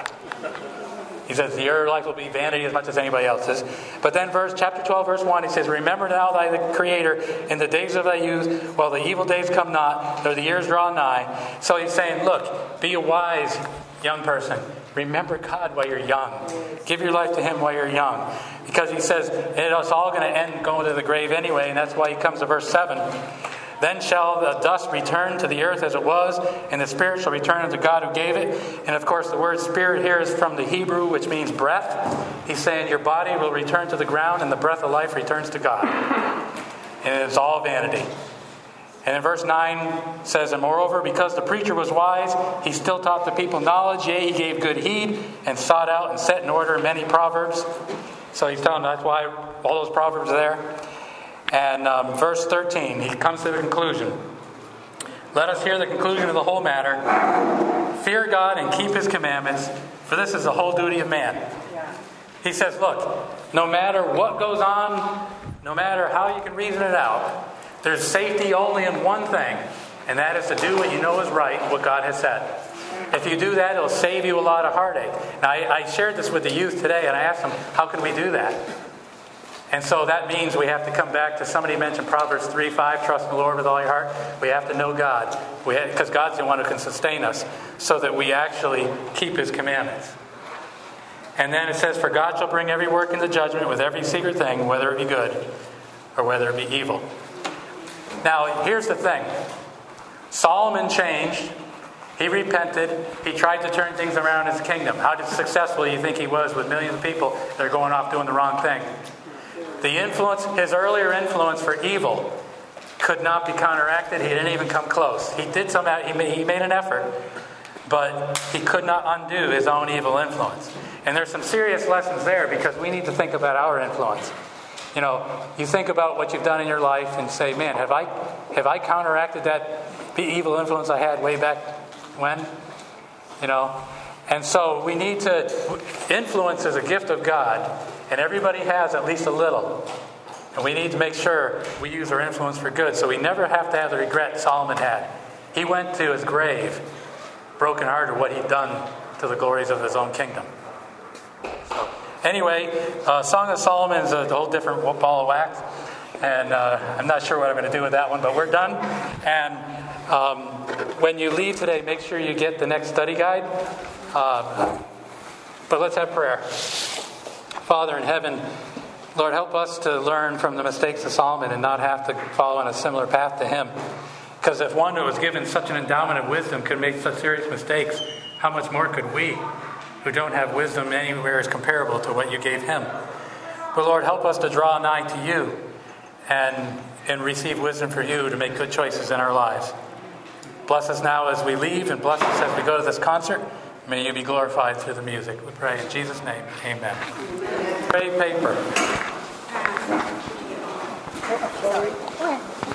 He says your life will be vanity as much as anybody else's. But then chapter 12, verse 1, he says, remember now thy the Creator in the days of thy youth, while the evil days come not, nor the years draw nigh. So he's saying, look, be a wise young person. Remember God while you're young. Give your life to Him while you're young. Because he says it's all going to end going to the grave anyway, and that's why he comes to verse 7. Then shall the dust return to the earth as it was, and the spirit shall return unto God who gave it. And of course the word spirit here is from the Hebrew, which means breath. He's saying your body will return to the ground, and the breath of life returns to God. And it's all vanity. And in verse 9 says, and moreover, because the preacher was wise, he still taught the people knowledge. Yea, he gave good heed, and sought out and set in order many proverbs. So he's telling that's why all those proverbs are there. And verse 13, he comes to the conclusion. Let us hear the conclusion of the whole matter. Fear God and keep His commandments, for this is the whole duty of man. He says, look, no matter what goes on, no matter how you can reason it out, there's safety only in one thing, and that is to do what you know is right, what God has said. If you do that, it'll save you a lot of heartache. Now, I shared this with the youth today, and I asked them, how can we do that? And so that means we have to come back to, somebody mentioned Proverbs 3:5, trust in the Lord with all your heart. We have to know God, because God's the one who can sustain us, so that we actually keep His commandments. And then it says, for God shall bring every work into judgment with every secret thing, whether it be good or whether it be evil. Now, here's the thing. Solomon changed. He repented. He tried to turn things around in his kingdom. How successful do you think he was with millions of people that are going off doing the wrong thing? The influence, his earlier influence for evil, could not be counteracted. He didn't even come close. He did he made an effort, but he could not undo his own evil influence. And there's some serious lessons there, because we need to think about our influence. You know, you think about what you've done in your life and say, man, have I counteracted that evil influence I had way back when? You know, and so we need to, influence is a gift of God, and everybody has at least a little. And we need to make sure we use our influence for good, so we never have to have the regret Solomon had. He went to his grave brokenhearted what he'd done to the glories of his own kingdom. So, anyway, Song of Solomon is a whole different ball of wax, and I'm not sure what I'm going to do with that one, but we're done. And when you leave today, make sure you get the next study guide. But let's have prayer. Father in heaven, Lord, help us to learn from the mistakes of Solomon and not have to follow on a similar path to him. Because if one who was given such an endowment of wisdom could make such serious mistakes, how much more could we, who don't have wisdom anywhere is comparable to what you gave him? But Lord, help us to draw nigh to you and receive wisdom from you to make good choices in our lives. Bless us now as we leave, and bless us as we go to this concert. May you be glorified through the music. We pray in Jesus' name. Amen. Pray paper. Sorry.